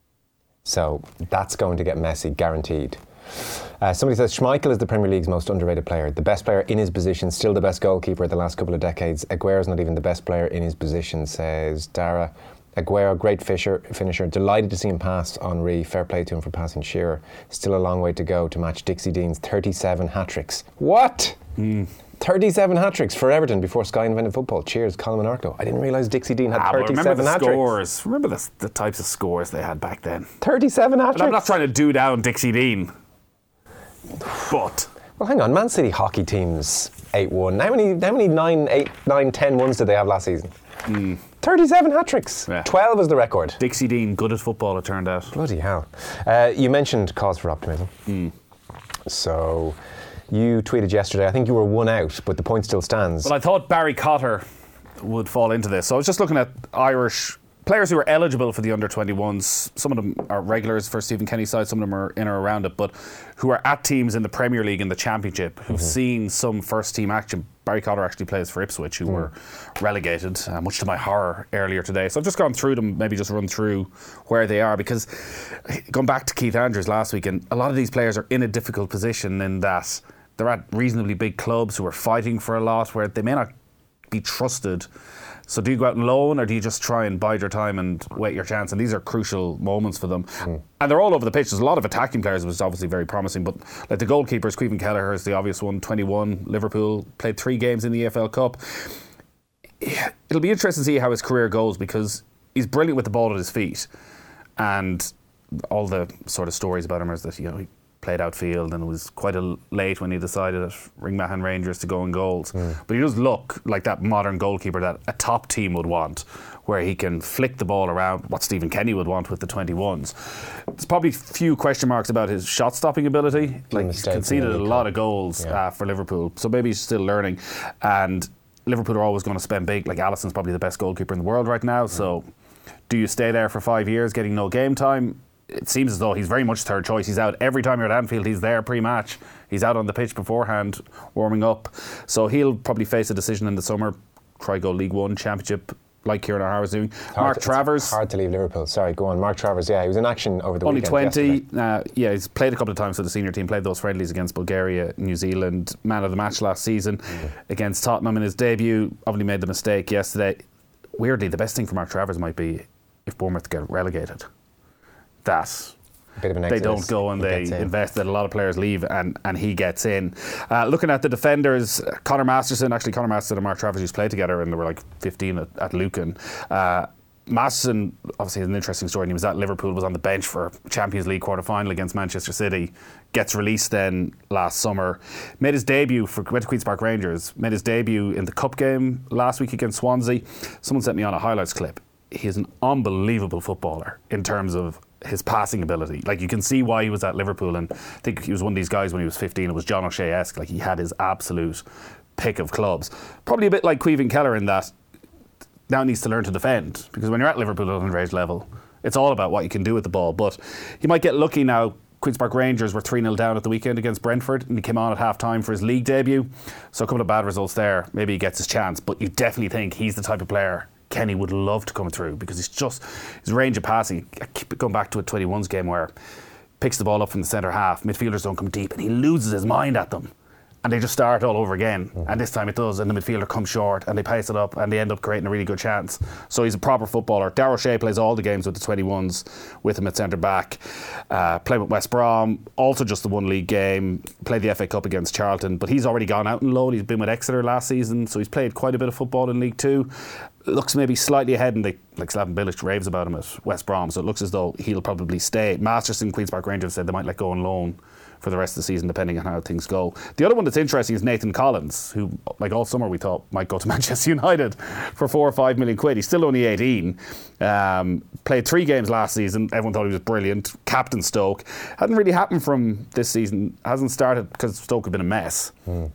So that's going to get messy, guaranteed. Somebody says Schmeichel is the Premier League's most underrated player. The best player in his position, still the best goalkeeper the last couple of decades. Aguero's not even the best player in his position, says Dara. Aguero, great finisher. Delighted to see him pass Henry. Fair play to him for passing Shearer. Still a long way to go to match Dixie Dean's 37 hat-tricks. What? 37 hat-tricks for Everton before Sky invented football. Cheers, Colin Monarco. I didn't realise Dixie Dean had 37 hat-tricks. Remember the types of scores they had back then. 37 hat-tricks? I'm not trying to do down Dixie Dean, but... Well, hang on. Man City hockey teams 8-1. How many 9-10-1s did they have last season? 37 hat-tricks. 12 is the record. Dixie Dean, good at football, it turned out. Bloody hell. You mentioned cause for optimism. So... You tweeted yesterday, I think you were 1 out, but the point still stands. Well, I thought Barry Cotter would fall into this. So I was just looking at Irish players who are eligible for the under-21s. Some of them are regulars for Stephen Kenny's side, some of them are in or around it, but who are at teams in the Premier League and the Championship, who've seen some first-team action. Barry Cotter actually plays for Ipswich, who were relegated, much to my horror, earlier today. So I've just gone through them, maybe just run through where they are, because going back to Keith Andrews last week, and a lot of these players are in a difficult position in that they're at reasonably big clubs who are fighting for a lot, where they may not be trusted. So do you go out and loan, or do you just try and bide your time and wait your chance? And these are crucial moments for them. And they're all over the pitch. There's a lot of attacking players, which is obviously very promising. But like the goalkeepers, Caoimhin Kelleher is the obvious one, 21, Liverpool, played 3 games in the EFL Cup. It'll be interesting to see how his career goes, because he's brilliant with the ball at his feet. And all the sort of stories about him is that, he played outfield and it was quite late when he decided at Ringmahon Rangers to go in goals. But he does look like that modern goalkeeper that a top team would want, where he can flick the ball around, what Stephen Kenny would want with the 21s. There's probably few question marks about his shot-stopping ability. He's conceded a lot of goals for Liverpool, so maybe he's still learning. And Liverpool are always going to spend big. Like, Alisson's probably the best goalkeeper in the world right now, so do you stay there for 5 years getting no game time? It seems as though he's very much third choice. He's out every time you're at Anfield. He's there pre-match. He's out on the pitch beforehand, warming up. So he'll probably face a decision in the summer. Try go League One, Championship, like Kieran O'Hara's doing. Mark Travers. It's hard to leave Liverpool. Sorry, go on. Mark Travers, he was in action over the only weekend. Only 20. He's played a couple of times for the senior team, played those friendlies against Bulgaria, New Zealand, man of the match last season against Tottenham in his debut. Obviously made the mistake yesterday. Weirdly, the best thing for Mark Travers might be if Bournemouth get relegated. They don't go and they invest, that a lot of players leave and he gets in. Looking at the defenders, Conor Masterson and Mark Travers used to play together and they were like 15 at Lucan. Masterson obviously has an interesting story, and he was at Liverpool, was on the bench for Champions League quarter-final against Manchester City, gets released then last summer, went to Queen's Park Rangers, made his debut in the Cup game last week against Swansea. Someone sent me on a highlights clip. He is an unbelievable footballer in terms of his passing ability. Like, you can see why he was at Liverpool, and I think he was one of these guys when he was 15. It was John O'Shea-esque. Like, he had his absolute pick of clubs. Probably a bit like Caoimhin Keller in that now needs to learn to defend, because when you're at Liverpool at underage level, it's all about what you can do with the ball. But he might get lucky now. Queen's Park Rangers were 3-0 down at the weekend against Brentford, and he came on at half-time for his league debut. So a couple of bad results there. Maybe he gets his chance, but you definitely think he's the type of player Kenny would love to come through, because it's just his range of passing. I keep going back to a 21s game where picks the ball up from the centre half, midfielders don't come deep, and he loses his mind at them. And they just start all over again. And this time it does, and the midfielder comes short, and they pace it up, and they end up creating a really good chance. So he's a proper footballer. Darrell O'Shea plays all the games with the 21s with him at centre back. Played with West Brom, also just the one league game. Played the FA Cup against Charlton, but he's already gone out on loan. He's been with Exeter last season, so he's played quite a bit of football in League Two. Looks maybe slightly ahead, and like Slaven Bilic raves about him at West Brom, so it looks as though he'll probably stay. Masterson, Queen's Park Rangers said they might let go on loan for the rest of the season, depending on how things go. The other one that's interesting is Nathan Collins, who, like all summer, we thought might go to Manchester United for £4 or £5 million. He's still only 18. Played 3 games last season. Everyone thought he was brilliant. Captain Stoke. Hadn't really happened from this season. Hasn't started because Stoke had been a mess.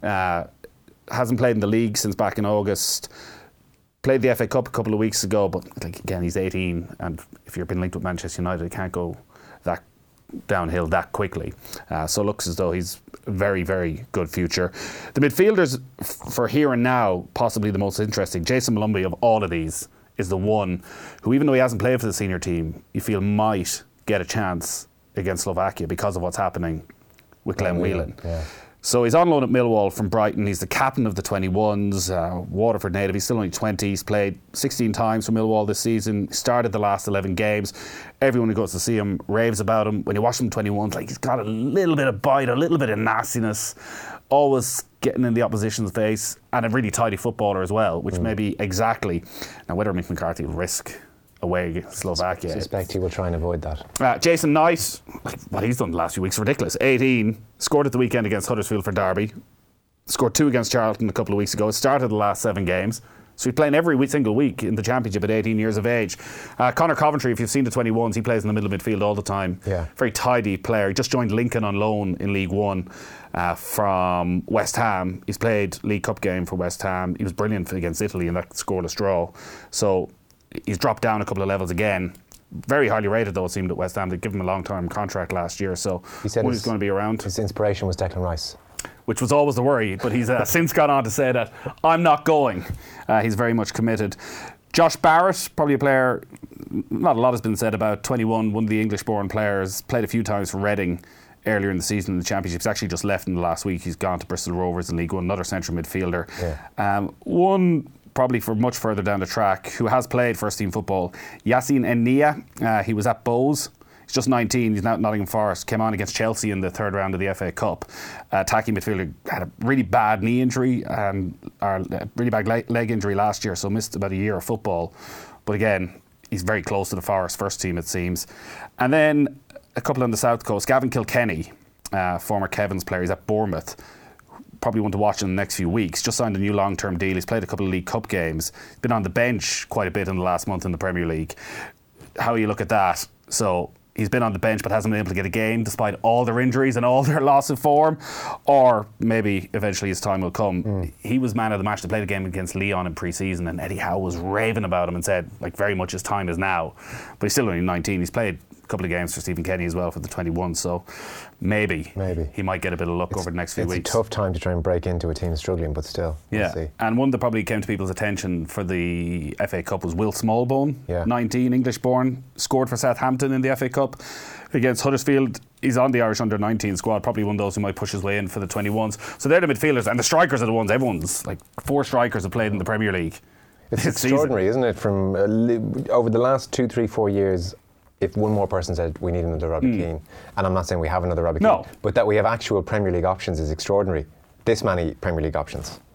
Hasn't played in the league since back in August. Played the FA Cup a couple of weeks ago, but like, again, he's 18, and if you've been linked with Manchester United, it can't go that downhill that quickly. So it looks as though he's a very, very good future. The midfielders for here and now, possibly the most interesting. Jason Molumby of all of these is the one who, even though he hasn't played for the senior team, you feel might get a chance against Slovakia because of what's happening with Glenn Whelan. Yeah. So he's on loan at Millwall from Brighton. He's the captain of the 21s, Waterford native. He's still only 20. He's played 16 times for Millwall this season. Started the last 11 games. Everyone who goes to see him raves about him. When you watch him 21s, like, he's got a little bit of bite, a little bit of nastiness, always getting in the opposition's face, and a really tidy footballer as well, which may be exactly. Now, whether Mick McCarthy will risk away against Slovakia. I suspect he will try and avoid that. Jason Knight, what he's done the last few weeks is ridiculous. 18, scored at the weekend against Huddersfield for Derby, scored 2 against Charlton a couple of weeks ago, started the last 7 games. So he's playing every single week in the Championship at 18 years of age. Conor Coventry, if you've seen the 21s, he plays in the middle of midfield all the time. Yeah. Very tidy player. He just joined Lincoln on loan in League One from West Ham. He's played League Cup game for West Ham. He was brilliant against Italy in that scoreless draw. So he's dropped down a couple of levels again. Very highly rated, though, it seemed, at West Ham. They gave him a long-term contract last year, so he's going to be around. His inspiration was Declan Rice, which was always the worry, but he's since gone on to say that I'm not going. He's very much committed. Josh Barrett, probably a player not a lot has been said about. 21, one of the English-born players, played a few times for Reading earlier in the season in the Championship. He's actually just left in the last week. He's gone to Bristol Rovers in League One, another central midfielder. Yeah. One probably for much further down the track, who has played first-team football, Yassine Nia. He was at Bowes. He's just 19. He's now at Nottingham Forest. Came on against Chelsea in the third round of the FA Cup. Attacking midfielder, had a really bad knee injury and a really bad leg injury last year, so missed about a year of football. But again, he's very close to the Forest first team, it seems. And then a couple on the south coast. Gavin Kilkenny, former Kevin's player. He's at Bournemouth. Probably one to watch in the next few weeks. Just signed a new long-term deal. He's played a couple of League Cup games. He's been on the bench quite a bit in the last month in the Premier League. How you look at that? So he's been on the bench but hasn't been able to get a game despite all their injuries and all their loss of form. Or maybe eventually his time will come. He was man of the match. They played a game against Lyon in pre-season, and Eddie Howe was raving about him and said, like, very much his time is now. But he's still only 19. He's played a couple of games for Stephen Kenny as well for the 21, so maybe he might get a bit of luck over the next few weeks. It's a tough time to try and break into a team struggling, but still, we'll see. And one that probably came to people's attention for the FA Cup was Will Smallbone, 19, English-born, scored for Southampton in the FA Cup against Huddersfield. He's on the Irish under-19 squad, probably one of those who might push his way in for the 21s. So they're the midfielders, and the strikers are the ones everyone's, like 4 strikers have played in the Premier League. It's extraordinary, isn't it? From over the last 2, 3, 4 years, if one more person said we need another Robbie Keane, and I'm not saying we have another Robbie Keane, but that we have actual Premier League options is extraordinary. This many Premier League options.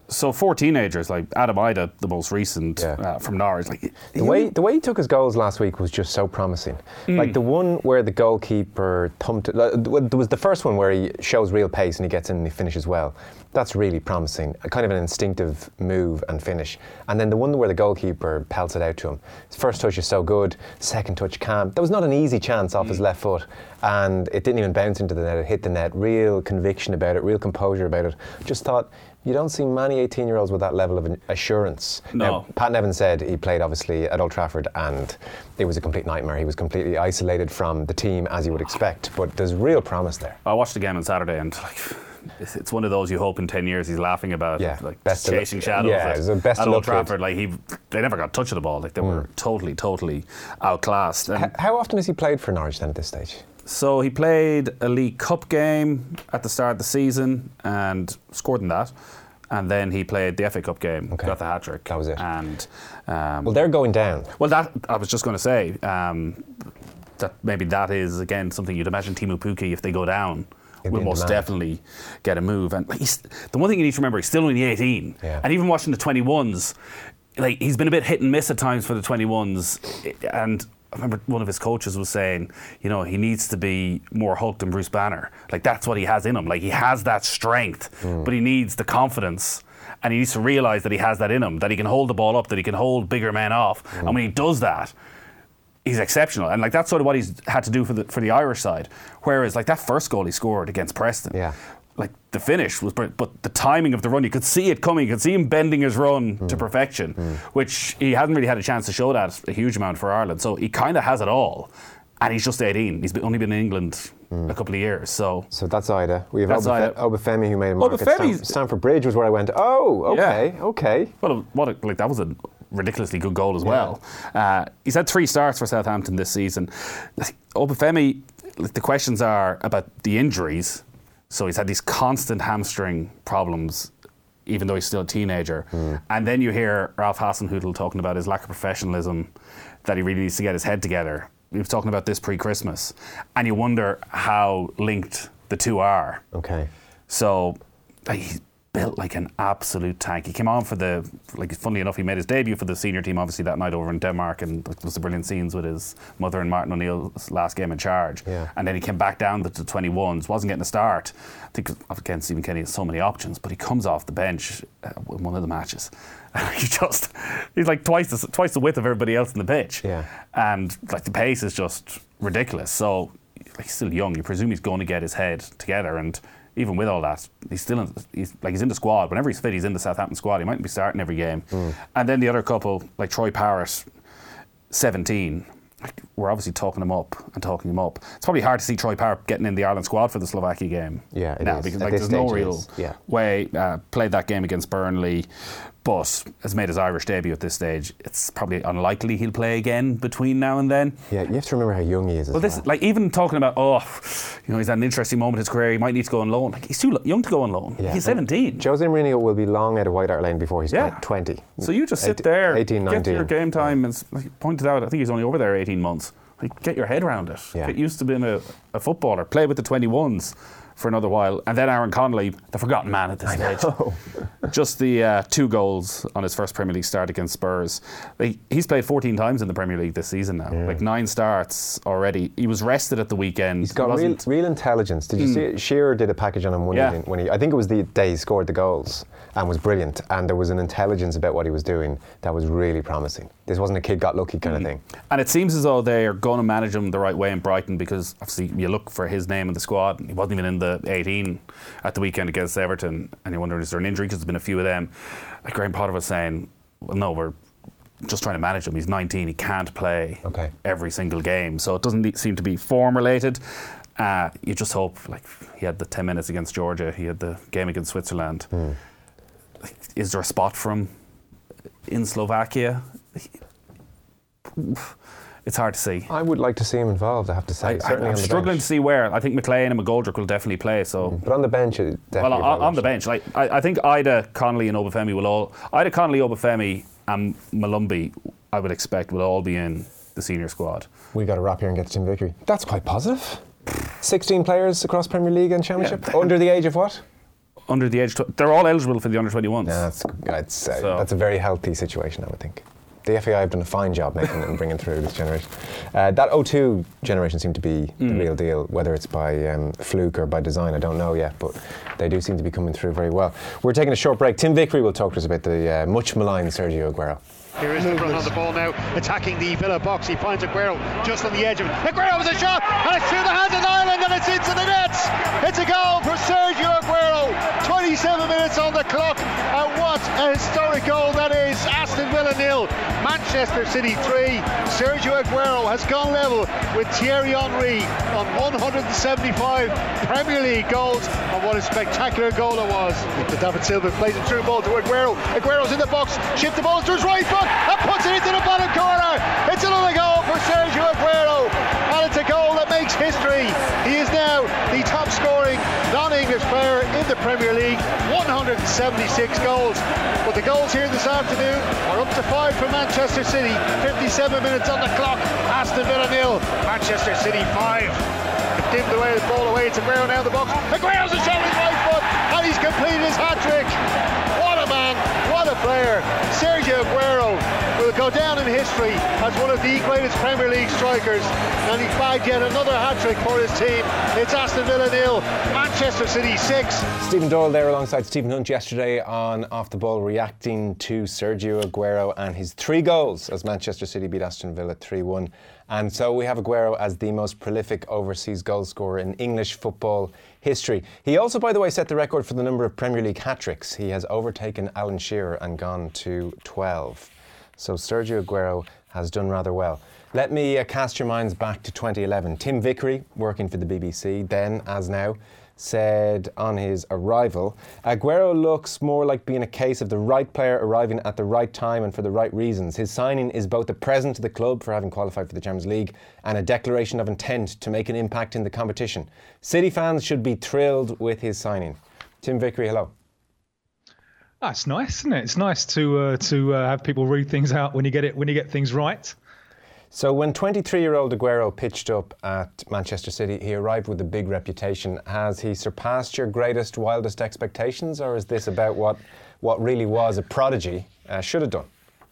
So 4 teenagers, like Adam Ida, the most recent from Norwich. Like the way he took his goals last week was just so promising. Like the one where the goalkeeper thumped it. There was the first one where he shows real pace and he gets in and he finishes well. That's really promising. A kind of an instinctive move and finish. And then the one where the goalkeeper pelts it out to him. His first touch is so good. Second touch calm. That was not an easy chance off his left foot, and it didn't even bounce into the net. It hit the net. Real conviction about it. Real composure about it. Just thought. You don't see many 18-year-olds with that level of assurance. No. Now, Pat Nevin said he played obviously at Old Trafford and it was a complete nightmare. He was completely isolated from the team, as you would expect, but there's real promise there. I watched the game on Saturday and it's one of those you hope in 10 years he's laughing about, like best chasing shadows at Old Trafford. Like they never got touch of the ball. Like they were totally outclassed. How often has he played for Norwich then at this stage? So he played a League Cup game at the start of the season and scored in that. And then he played the FA Cup game, got the hat-trick. That was it. And well, they're going down. Well, that I was just going to say that maybe that is again something you'd imagine Teemu Pukki, if they go down, will most definitely get a move. And the one thing you need to remember, he's still only 18, and even watching the 21s, like he's been a bit hit and miss at times for the 21s, and I remember one of his coaches was saying, you know, he needs to be more Hulk than Bruce Banner. Like, that's what he has in him. Like, he has that strength, but he needs the confidence, and he needs to realise that he has that in him, that he can hold the ball up, that he can hold bigger men off. And when he does that, he's exceptional. And, like, that's sort of what he's had to do for the Irish side. Whereas, like, that first goal he scored against Preston, like, the finish was brilliant, but the timing of the run, you could see it coming. You could see him bending his run to perfection, which he hasn't really had a chance to show that a huge amount for Ireland. So he kind of has it all, and he's just 18. He's only been in England a couple of years. So that's Ida. We have Obafemi, who made a mark at Stamford Bridge, was where I went, okay. Well, that was a ridiculously good goal as well. He's had 3 starts for Southampton this season. Obafemi, the questions are about the injuries. So he's had these constant hamstring problems, even though he's still a teenager. And then you hear Ralph Hasenhüttl talking about his lack of professionalism, that he really needs to get his head together. He was talking about this pre-Christmas. And you wonder how linked the two are. Okay. So he's built like an absolute tank. He came on for funnily enough, he made his debut for the senior team, obviously, that night over in Denmark, and it was the brilliant scenes with his mother and Martin O'Neill's last game in charge. And then he came back down to the 21s, wasn't getting a start. I think, again, Stephen Kenny has so many options, but he comes off the bench in one of the matches. He's like twice the width of everybody else in the pitch. And like the pace is just ridiculous. So he's still young. You presume he's going to get his head together, and even with all that, he's in the squad. Whenever he's fit, he's in the Southampton squad. He mightn't be starting every game. And then the other couple, like Troy Parrott, 17, we're obviously talking him up. It's probably hard to see Troy Parrott getting in the Ireland squad for the Slovakia game. It is. Because there's no real way. Played that game against Burnley, but has made his Irish debut at this stage. It's probably unlikely he'll play again between now and then. Yeah, you have to remember how young he is. Even talking about, he's had an interesting moment in his career. He might need to go on loan. Like, he's too young to go on loan. He's 17. Jose Mourinho will be long out of White Hart Lane before he's 20. So you just sit there, 18, 19. get your game time, and pointed out, I think he's only over there 18 months. Like, get your head around it. Get used to being a footballer. Play with the 21s for another while. And then Aaron Connolly, the forgotten man at this stage. Just the 2 goals on his first Premier League start against Spurs. He's played 14 times in the Premier League this season now. 9 starts already. He was rested at the weekend. He's got real intelligence. Did you see it? Shearer did a package on him one evening when I think it was the day he scored the goals, and was brilliant. And there was an intelligence about what he was doing that was really promising. This wasn't a kid got lucky kind of thing. And it seems as though they are going to manage him the right way in Brighton, because obviously you look for his name in the squad. He wasn't even in the 18 at the weekend against Everton, and you wonder, is there an injury? Because there's been a few of them. Like Graham Potter was saying, well, no, we're just trying to manage him. He's 19, he can't play every single game, so it doesn't seem to be form related. You just hope, like, he had the 10 minutes against Georgia, he had the game against Switzerland. Like, is there a spot for him in Slovakia? It's hard to see. I would like to see him involved, I have to say. I'm struggling to see where. I think McLean and McGoldrick will definitely play. So, but on the bench, definitely. Well, on the bench, like I think Ida, Connolly, and Obafemi will all. Ida, Connolly, Obafemi, and Malumbi, I would expect, will all be in the senior squad. We got to wrap here and get to team victory. That's quite positive. 16 players across Premier League and Championship under the age of what? under the age. They're all eligible for the under-21s. Yeah, that's a very healthy situation, I would think. The FAI have done a fine job making it and bringing through this generation. That 02 generation seemed to be the real deal, whether it's by fluke or by design, I don't know yet, but they do seem to be coming through very well. We're taking a short break. Tim Vickery will talk to us about the much maligned Sergio Aguero. Here is the front on the ball now, attacking the Villa box. He finds Aguero just on the edge of it. Aguero with a shot, and it's through the hands of Ireland, and it's into the nets. It's a goal for Sergio Aguero. 27 minutes on the clock, and what a historic goal that is. Aston Villa 0, Manchester City 3. Sergio Aguero has gone level with Thierry Henry on 175 Premier League goals, and what a spectacular goal it was. David Silva plays it through ball to Aguero. Aguero's in the box, shift the ball to his right foot, and puts it into the bottom corner. It's another goal for Sergio Aguero, and it's a goal that makes history. He is now the top scoring non-English player in the Premier League, 176 goals. But the goals here this afternoon are up to 5 for Manchester City. 57 minutes on the clock. Aston Villa 0, Manchester City 5. Dimmed away the ball away. It's Aguero now in the box. Aguero's a shot with his right foot, and he's completed his hat-trick. What a man, what a player. Sergio Aguero will go down in history as one of the greatest Premier League strikers, and he's bagged yet another hat-trick for his team. It's Aston Villa 0, Manchester City 6. Stephen Doyle there alongside Stephen Hunt yesterday on Off the Ball, reacting to Sergio Aguero and his 3 goals as Manchester City beat Aston Villa 3-1. And so we have Aguero as the most prolific overseas goal scorer in English football history. He also, by the way, set the record for the number of Premier League hat-tricks. He has overtaken Alan Shearer and gone to 12. So Sergio Aguero has done rather well. Let me cast your minds back to 2011. Tim Vickery, working for the BBC, then as now, said on his arrival, Aguero looks more like being a case of the right player arriving at the right time and for the right reasons. His signing is both a present to the club for having qualified for the Champions League and a declaration of intent to make an impact in the competition. City fans should be thrilled with his signing. Tim Vickery, hello. That's nice, isn't it? It's nice to have people read things out when you get things right. So when 23-year-old Aguero pitched up at Manchester City, he arrived with a big reputation. Has he surpassed your greatest, wildest expectations, or is this about what really was a prodigy should have done?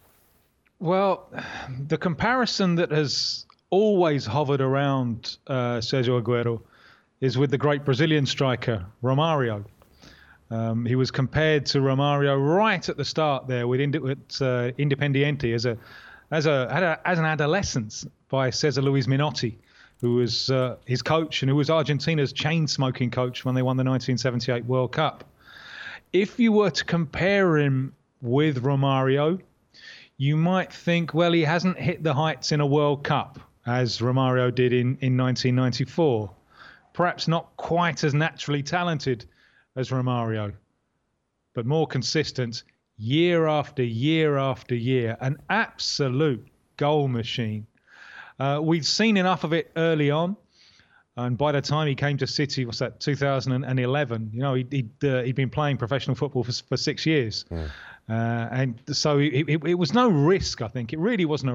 Well, the comparison that has always hovered around Sergio Aguero is with the great Brazilian striker, Romario. He was compared to Romario right at the start there with Independiente as an adolescent by Cesar Luis Minotti, who was his coach and who was Argentina's chain-smoking coach when they won the 1978 World Cup. If you were to compare him with Romario, you might think, well, he hasn't hit the heights in a World Cup as Romario did in 1994. Perhaps not quite as naturally talented as Romario, but more consistent year after year after year, an absolute goal machine. We'd seen enough of it early on, and by the time he came to City, 2011? You know, he'd been playing professional football for 6 years, and so it was no risk. I think it really wasn't a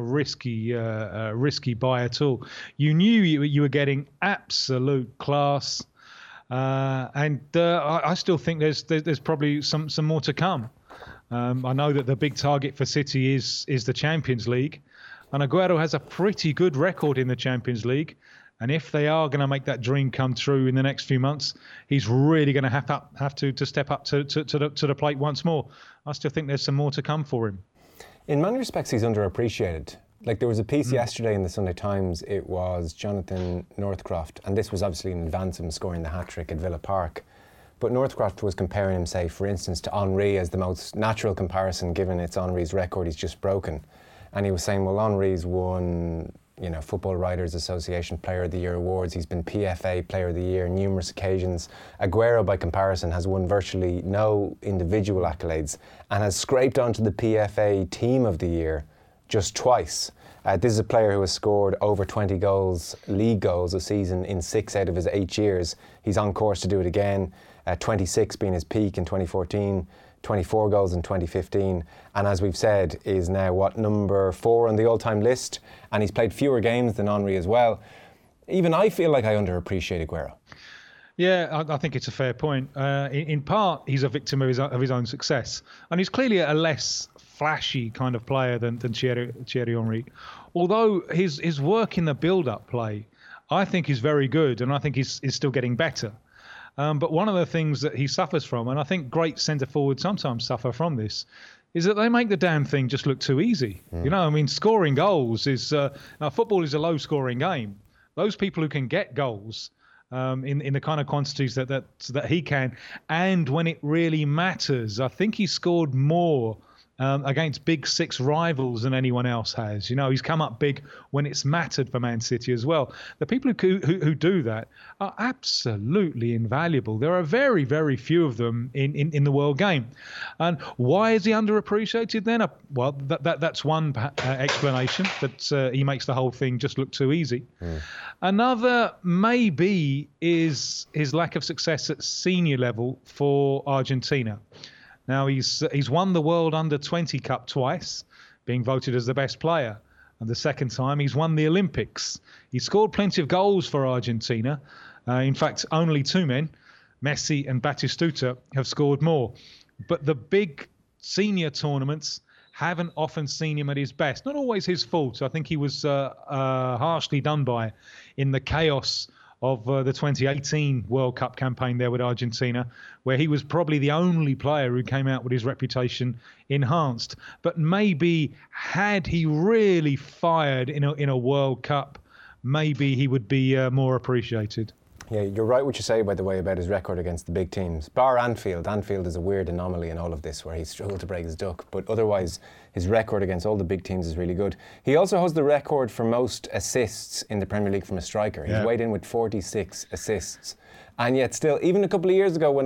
risky buy at all. You knew you were getting absolute class, and I still think there's probably some more to come. I know that the big target for City is the Champions League, and Aguero has a pretty good record in the Champions League. And if they are going to make that dream come true in the next few months, he's really going to have to step up to the plate once more. I still think there's some more to come for him. In many respects, he's underappreciated. Like, there was a piece yesterday in the Sunday Times. It was Jonathan Northcroft, and this was obviously in advance of him scoring the hat-trick at Villa Park. But Northcroft was comparing him, say, for instance, to Henry as the most natural comparison, given it's Henry's record he's just broken. And he was saying, well, Henry's won, Football Writers Association Player of the Year awards. He's been PFA Player of the Year on numerous occasions. Aguero, by comparison, has won virtually no individual accolades and has scraped onto the PFA Team of the Year just twice. This is a player who has scored over 20 goals, league goals a season in 6 out of his 8 years. He's on course to do it again. 26 being his peak in 2014, 24 goals in 2015, and as we've said, is now number 4 on the all-time list, and he's played fewer games than Henry as well. Even I feel like I underappreciate Aguero. Yeah, I think it's a fair point. In part, he's a victim of his own success, and he's clearly a less flashy kind of player than Thierry Henry. Although his work in the build-up play, I think, is very good, and I think he's still getting better. But one of the things that he suffers from, and I think great centre forwards sometimes suffer from this, is that they make the damn thing just look too easy. You know, I mean, scoring goals is now football is a low-scoring game. Those people who can get goals in the kind of quantities that he can, and when it really matters, I think he scored more against Big Six rivals than anyone else has. You know, he's come up big when it's mattered for Man City as well. The people who do that are absolutely invaluable. There are very, very few of them in the world game. And why is he underappreciated then? Well, that's one explanation, that he makes the whole thing just look too easy. Another maybe is his lack of success at senior level for Argentina. Now, he's won the World Under-20 Cup twice, being voted as the best player. And the second time, he's won the Olympics. He scored plenty of goals for Argentina. In fact, only two men, Messi and Batistuta, have scored more. But the big senior tournaments haven't often seen him at his best. Not always his fault. I think he was harshly done by in the chaos of the 2018 World Cup campaign there with Argentina, where he was probably the only player who came out with his reputation enhanced. But maybe had he really fired in a World Cup, maybe he would be more appreciated. Yeah, you're right what you say, by the way, about his record against the big teams. Bar Anfield. Anfield is a weird anomaly in all of this, where he struggled to break his duck. But otherwise, his record against all the big teams is really good. He also has the record for most assists in the Premier League from a striker. He's weighed in with 46 assists. And yet still, even a couple of years ago when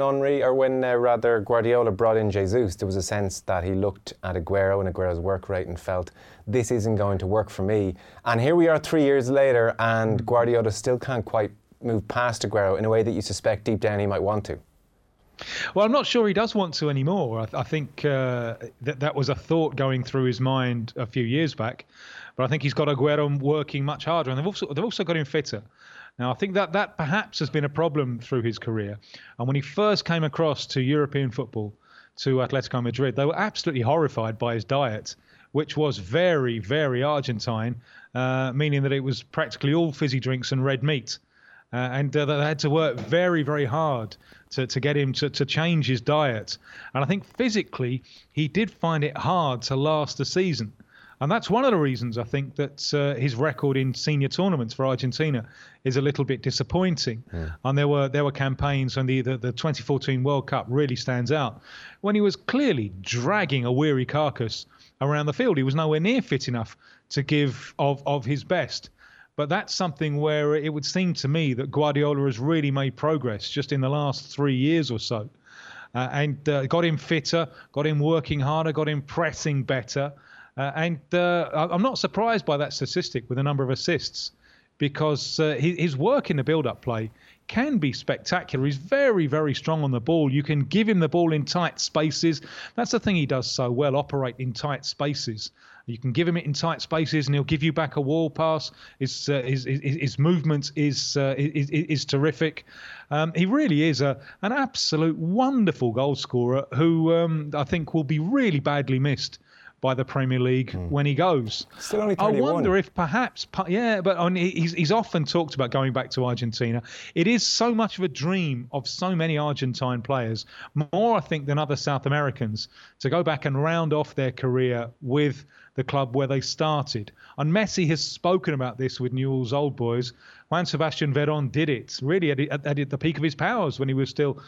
Guardiola brought in Jesus, there was a sense that he looked at Aguero and Aguero's work rate and felt, this isn't going to work for me. And here we are 3 years later, and Guardiola still can't quite move past Aguero in a way that you suspect deep down he might want to. Well, I'm not sure he does want to anymore. I think that was a thought going through his mind a few years back, but I think he's got Aguero working much harder, and they've also got him fitter. Now, I think that perhaps has been a problem through his career. And when he first came across to European football, to Atletico Madrid, they were absolutely horrified by his diet, which was very, very Argentine, meaning that it was practically all fizzy drinks and red meat. And they had to work very, very hard to get him to change his diet. And I think physically, he did find it hard to last a season. And that's one of the reasons I think that his record in senior tournaments for Argentina is a little bit disappointing. And there were campaigns, and the 2014 World Cup really stands out, when he was clearly dragging a weary carcass around the field. He was nowhere near fit enough to give of his best. But that's something where it would seem to me that Guardiola has really made progress just in the last 3 years or so. And got him fitter, got him working harder, got him pressing better. And I'm not surprised by that statistic with a number of assists, because his work in the build-up play can be spectacular. He's very, very strong on the ball. You can give him the ball in tight spaces. That's the thing he does so well, operate in tight spaces. You can give him it in tight spaces, and he'll give you back a wall pass. His movement is terrific. He really is an absolute wonderful goal scorer who I think will be really badly missed by the Premier League when he goes. Still only 31. I wonder if perhaps, but he's often talked about going back to Argentina. It is so much of a dream of so many Argentine players, more I think than other South Americans, to go back and round off their career with the club where they started. And Messi has spoken about this with Newell's Old Boys. Juan Sebastian Veron did it really at the peak of his powers when he was still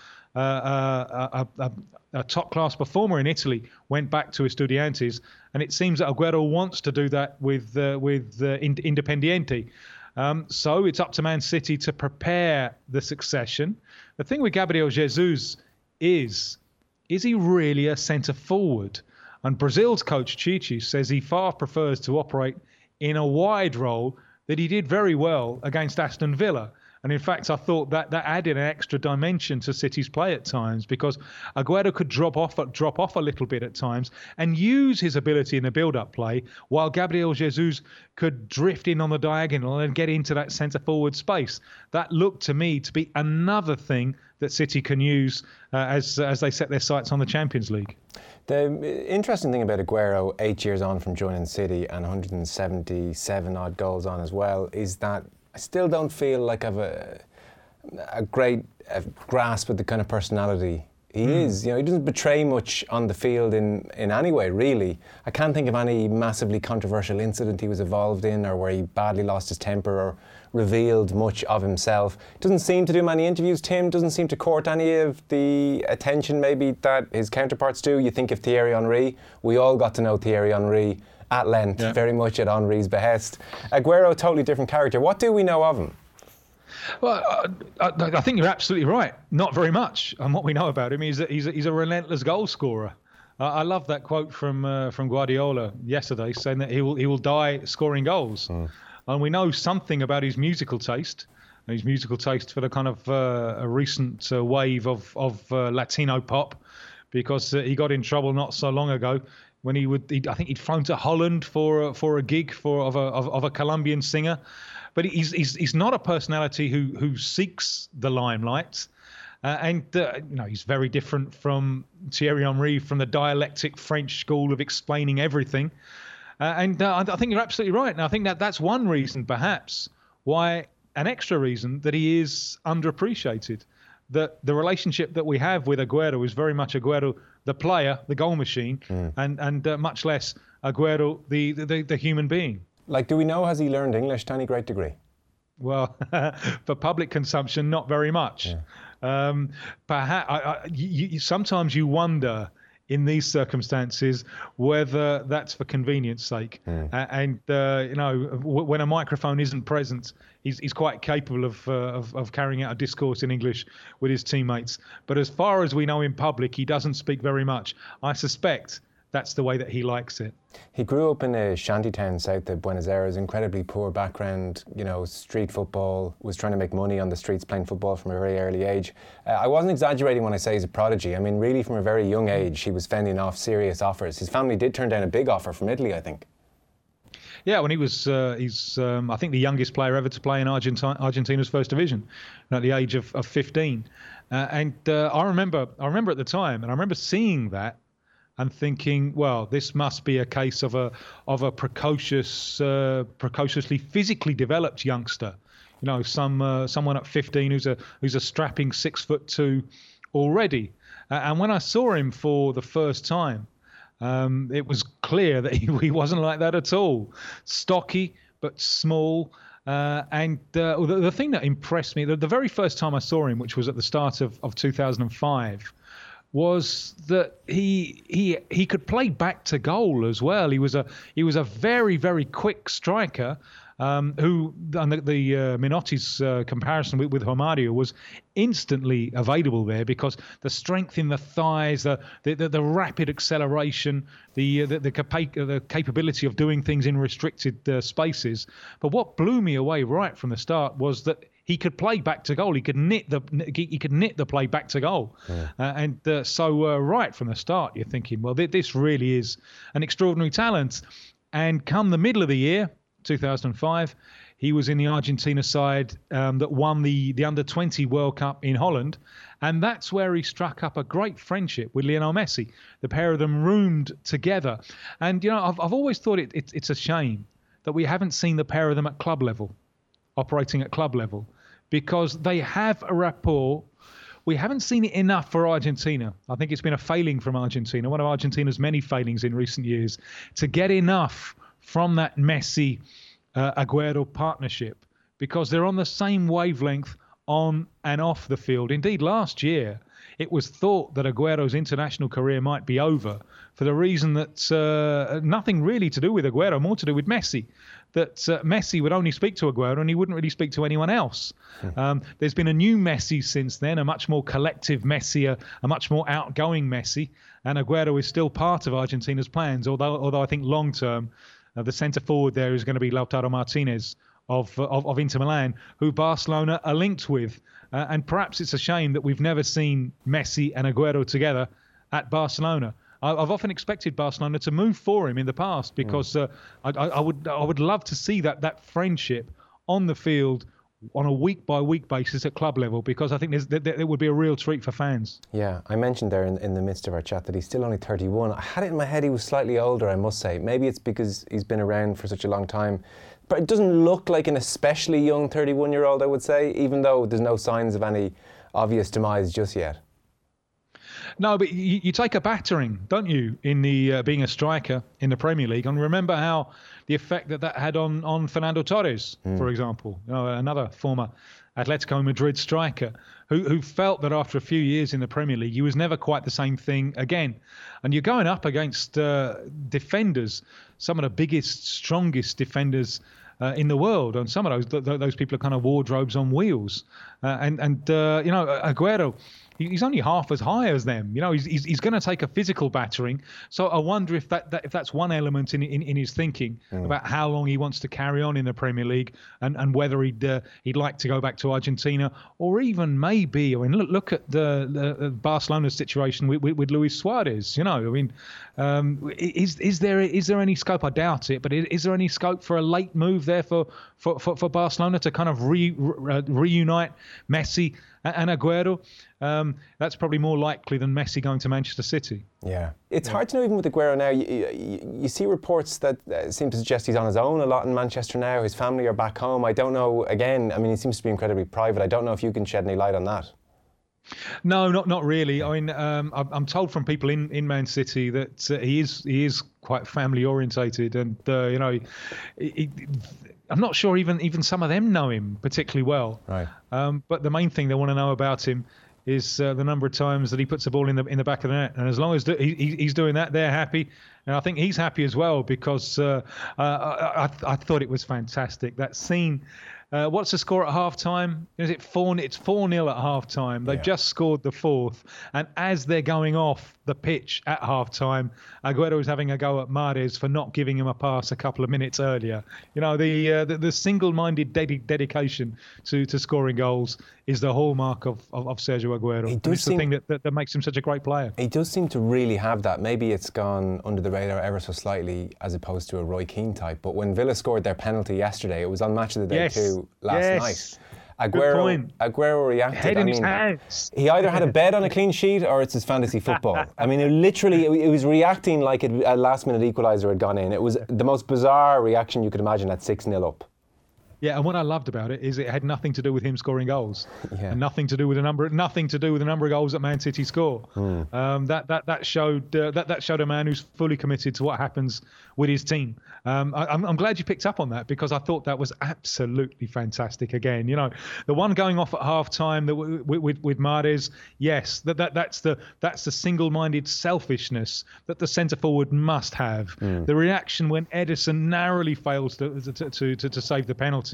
a top-class performer in Italy, went back to Estudiantes, and it seems that Aguero wants to do that with Independiente. So it's up to Man City to prepare the succession. The thing with Gabriel Jesus is he really a centre-forward? And Brazil's coach, Chichi, says he far prefers to operate in a wide role, that he did very well against Aston Villa. And in fact, I thought that added an extra dimension to City's play at times, because Aguero could drop off a little bit at times and use his ability in the build-up play, while Gabriel Jesus could drift in on the diagonal and get into that centre-forward space. That looked to me to be another thing that City can use as they set their sights on the Champions League. The interesting thing about Aguero, 8 years on from joining City and 177 odd goals on as well, is that I still don't feel like I've a great grasp of the kind of personality he is. You know, he doesn't betray much on the field in any way, really. I can't think of any massively controversial incident he was involved in, or where he badly lost his temper or revealed much of himself. Doesn't seem to do many interviews, Tim. Doesn't seem to court any of the attention maybe that his counterparts do. You think of Thierry Henry. We all got to know Thierry Henry at length, very much at Henry's behest. Aguero, totally different character. What do we know of him? Well, I think you're absolutely right. Not very much. And what we know about him is that he's a relentless goal scorer. I love that quote from Guardiola yesterday, saying that he will die scoring goals. And we know something about his musical taste for the kind of a recent wave of Latino pop, because he got in trouble not so long ago when I think he'd flown to Holland for a gig of a Colombian singer. But he's not a personality who seeks the limelight, and he's very different from Thierry Henry, from the dialectic French school of explaining everything. And I think you're absolutely right. And I think that's one reason, perhaps, an extra reason that he is underappreciated. That the relationship that we have with Aguero is very much Aguero, the player, the goal machine, and much less Aguero, the human being. Like, do we know, has he learned English to any great degree? Well, for public consumption, not very much. Perhaps sometimes you wonder in these circumstances whether that's for convenience sake. And when a microphone isn't present, he's quite capable of carrying out a discourse in English with his teammates. But as far as we know in public, he doesn't speak very much. I suspect that's the way that he likes it. He grew up in a shantytown south of Buenos Aires, incredibly poor background, street football, was trying to make money on the streets playing football from a very early age. I wasn't exaggerating when I say he's a prodigy. I mean, really from a very young age, he was fending off serious offers. His family did turn down a big offer from Italy, I think. Yeah, when he's I think the youngest player ever to play in Argentina's first division, at the age of 15. I remember at the time, and I remember seeing that and thinking, well, this must be a case of a precociously physically developed youngster. Someone at 15 who's a strapping 6'2" already. And when I saw him for the first time, it was clear that he wasn't like that at all. Stocky but small. And the thing that impressed me, the very first time I saw him, which was at the start of 2005. Was that he could play back to goal as well. He was a very, very quick striker who, and the Minotti's comparison with Romario was instantly available there, because the strength in the thighs, the rapid acceleration, the capability of doing things in restricted spaces. But what blew me away right from the start was that he could play back to goal. He could knit the play back to goal. So right from the start, you're thinking, well, this really is an extraordinary talent. And come the middle of the year, 2005, he was in the Argentina side that won the Under-20 World Cup in Holland. And that's where he struck up a great friendship with Lionel Messi. The pair of them roomed together. And, I've always thought it's a shame that we haven't seen the pair of them at club level, operating at club level, because they have a rapport. We haven't seen it enough for Argentina. I think it's been a failing from Argentina, one of Argentina's many failings in recent years, to get enough from that Messi Aguero partnership, because they're on the same wavelength on and off the field. Indeed, last year, it was thought that Aguero's international career might be over for the reason that nothing really to do with Aguero, more to do with Messi. That Messi would only speak to Aguero and he wouldn't really speak to anyone else. There's been a new Messi since then, a much more collective Messi, a much more outgoing Messi, and Aguero is still part of Argentina's plans, although I think long-term, the centre-forward there is going to be Lautaro Martinez of Inter Milan, who Barcelona are linked with. And perhaps it's a shame that we've never seen Messi and Aguero together at Barcelona. I've often expected Barcelona to move for him in the past because I would love to see that friendship on the field on a week-by-week basis at club level, because I think there would be a real treat for fans. Yeah, I mentioned there in the midst of our chat that he's still only 31. I had it in my head he was slightly older, I must say. Maybe it's because he's been around for such a long time. But it doesn't look like an especially young 31-year-old, I would say, even though there's no signs of any obvious demise just yet. No, but you take a battering, don't you, in the being a striker in the Premier League? And remember how the effect that had on Fernando Torres, for example, another former Atletico Madrid striker, who felt that after a few years in the Premier League, he was never quite the same thing again. And you're going up against defenders, some of the biggest, strongest defenders in the world, and some of those people are kind of wardrobes on wheels. Aguero, he's only half as high as them. He's going to take a physical battering. So I wonder if that's one element in his thinking about how long he wants to carry on in the Premier League, and whether he'd like to go back to Argentina, or even maybe. I mean, look at the Barcelona situation with Luis Suarez. Is there any scope? I doubt it, but is there any scope for a late move there for Barcelona to kind of reunite Messi and Aguero? That's probably more likely than Messi going to Manchester City. Yeah. It's hard to know even with Aguero now. You see reports that seem to suggest he's on his own a lot in Manchester now. His family are back home. I don't know, again, I mean, he seems to be incredibly private. I don't know if you can shed any light on that. No, not really. I mean, I'm told from people in Man City that he is quite family orientated, and I'm not sure even some of them know him particularly well. Right. But the main thing they want to know about him is the number of times that he puts the ball in the back of the net, and as long as he's doing that, they're happy, and I think he's happy as well, because I thought it was fantastic, that scene. What's the score at half-time? Is it 4? It's 4-0 at half-time. They've just scored the fourth. And as they're going off the pitch at half-time, Aguero is having a go at Mahrez for not giving him a pass a couple of minutes earlier. The single-minded dedication to scoring goals is the hallmark of Sergio Aguero. It's the thing that makes him such a great player. He does seem to really have that. Maybe it's gone under the radar ever so slightly as opposed to a Roy Keane type. But when Villa scored their penalty yesterday, it was on Match of the Day too last night. Aguero reacted. Head in his hands. He either had a bet on a clean sheet or it's his fantasy football. I mean, it was reacting like a last-minute equaliser had gone in. It was the most bizarre reaction you could imagine at 6-0 up. Yeah, and what I loved about it is it had nothing to do with him scoring goals, and nothing to do with the number of goals that Man City score. That showed a man who's fully committed to what happens with his team. I'm glad you picked up on that, because I thought that was absolutely fantastic. Again, the one going off at half time with Mahrez, yes, that's the single-minded selfishness that the centre forward must have. The reaction when Ederson narrowly fails to save the penalty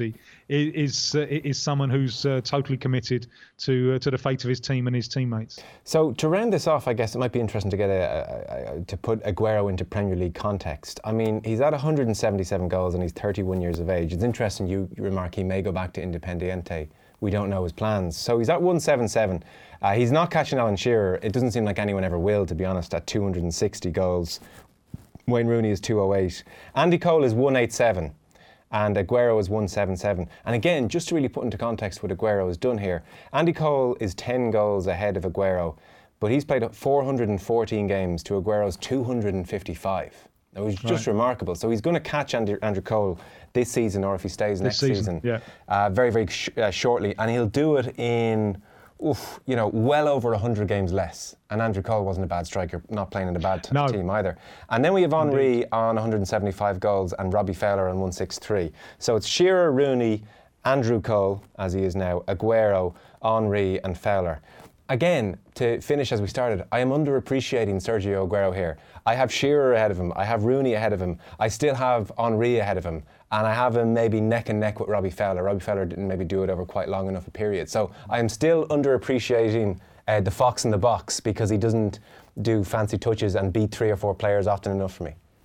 is someone who's totally committed to the fate of his team and his teammates. So to round this off, I guess it might be interesting to get to put Aguero into Premier League context. I mean, he's at 177 goals and he's 31 years of age. It's interesting you remark he may go back to Independiente. We don't know his plans. So he's at 177. He's not catching Alan Shearer. It doesn't seem like anyone ever will, to be honest, at 260 goals. Wayne Rooney is 208. Andy Cole is 187. And Aguero is 177. And again, just to really put into context what Aguero has done here, Andy Cole is 10 goals ahead of Aguero, but he's played 414 games to Aguero's 255. It was just remarkable. So he's going to catch Andrew Cole this season, or if he stays next season, very, very shortly. And he'll do it in, well over 100 games less. And Andrew Cole wasn't a bad striker, not playing in a bad team either. And then we have Henry on 175 goals and Robbie Fowler on 163. So it's Shearer, Rooney, Andrew Cole, as he is now, Aguero, Henry and Fowler. Again, to finish as we started, I am underappreciating Sergio Aguero here. I have Shearer ahead of him, I have Rooney ahead of him, I still have Henry ahead of him, and I have him maybe neck and neck with Robbie Fowler. Robbie Fowler didn't maybe do it over quite long enough a period. So I am still underappreciating the fox in the box, because he doesn't do fancy touches and beat 3 or 4 players often enough for me.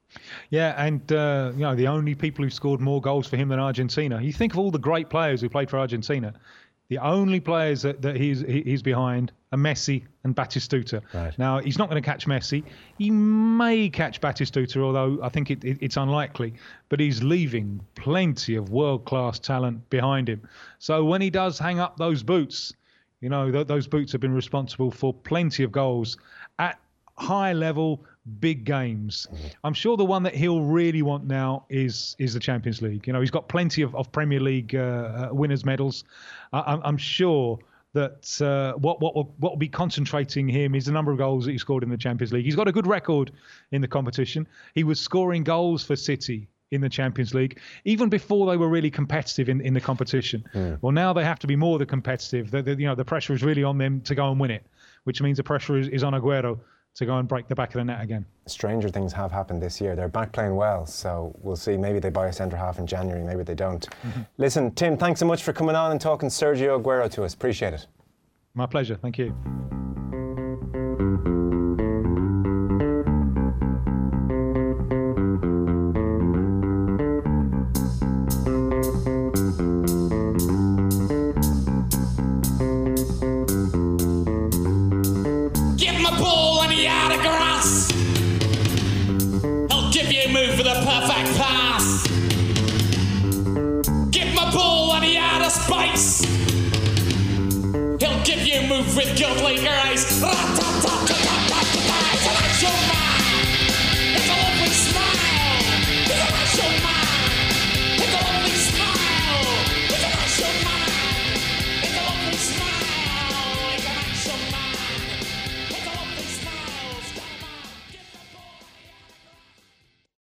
Yeah, and the only people who scored more goals for him than Argentina. You think of all the great players who played for Argentina. The only players that he's behind are Messi and Batistuta. Right. Now, he's not going to catch Messi. He may catch Batistuta, although I think it's unlikely. But he's leaving plenty of world-class talent behind him. So when he does hang up those boots, those boots have been responsible for plenty of goals at high level, big games. I'm sure the one that he'll really want now is the Champions League. He's got plenty of Premier League winners' medals. I'm sure that what will be concentrating him is the number of goals that he scored in the Champions League. He's got a good record in the competition. He was scoring goals for City in the Champions League even before they were really competitive in the competition. Well, now they have to be more than competitive. The pressure is really on them to go and win it, which means the pressure is on Aguero to go and break the back of the net again. Stranger things have happened this year. They're back playing well, so we'll see. Maybe they buy a centre-half in January, maybe they don't. Listen, Tim, thanks so much for coming on and talking Sergio Aguero to us. Appreciate it. My pleasure. Thank you. Move for the perfect pass. Give him a ball and he had a space. He'll give you move with godly grace. That's your man.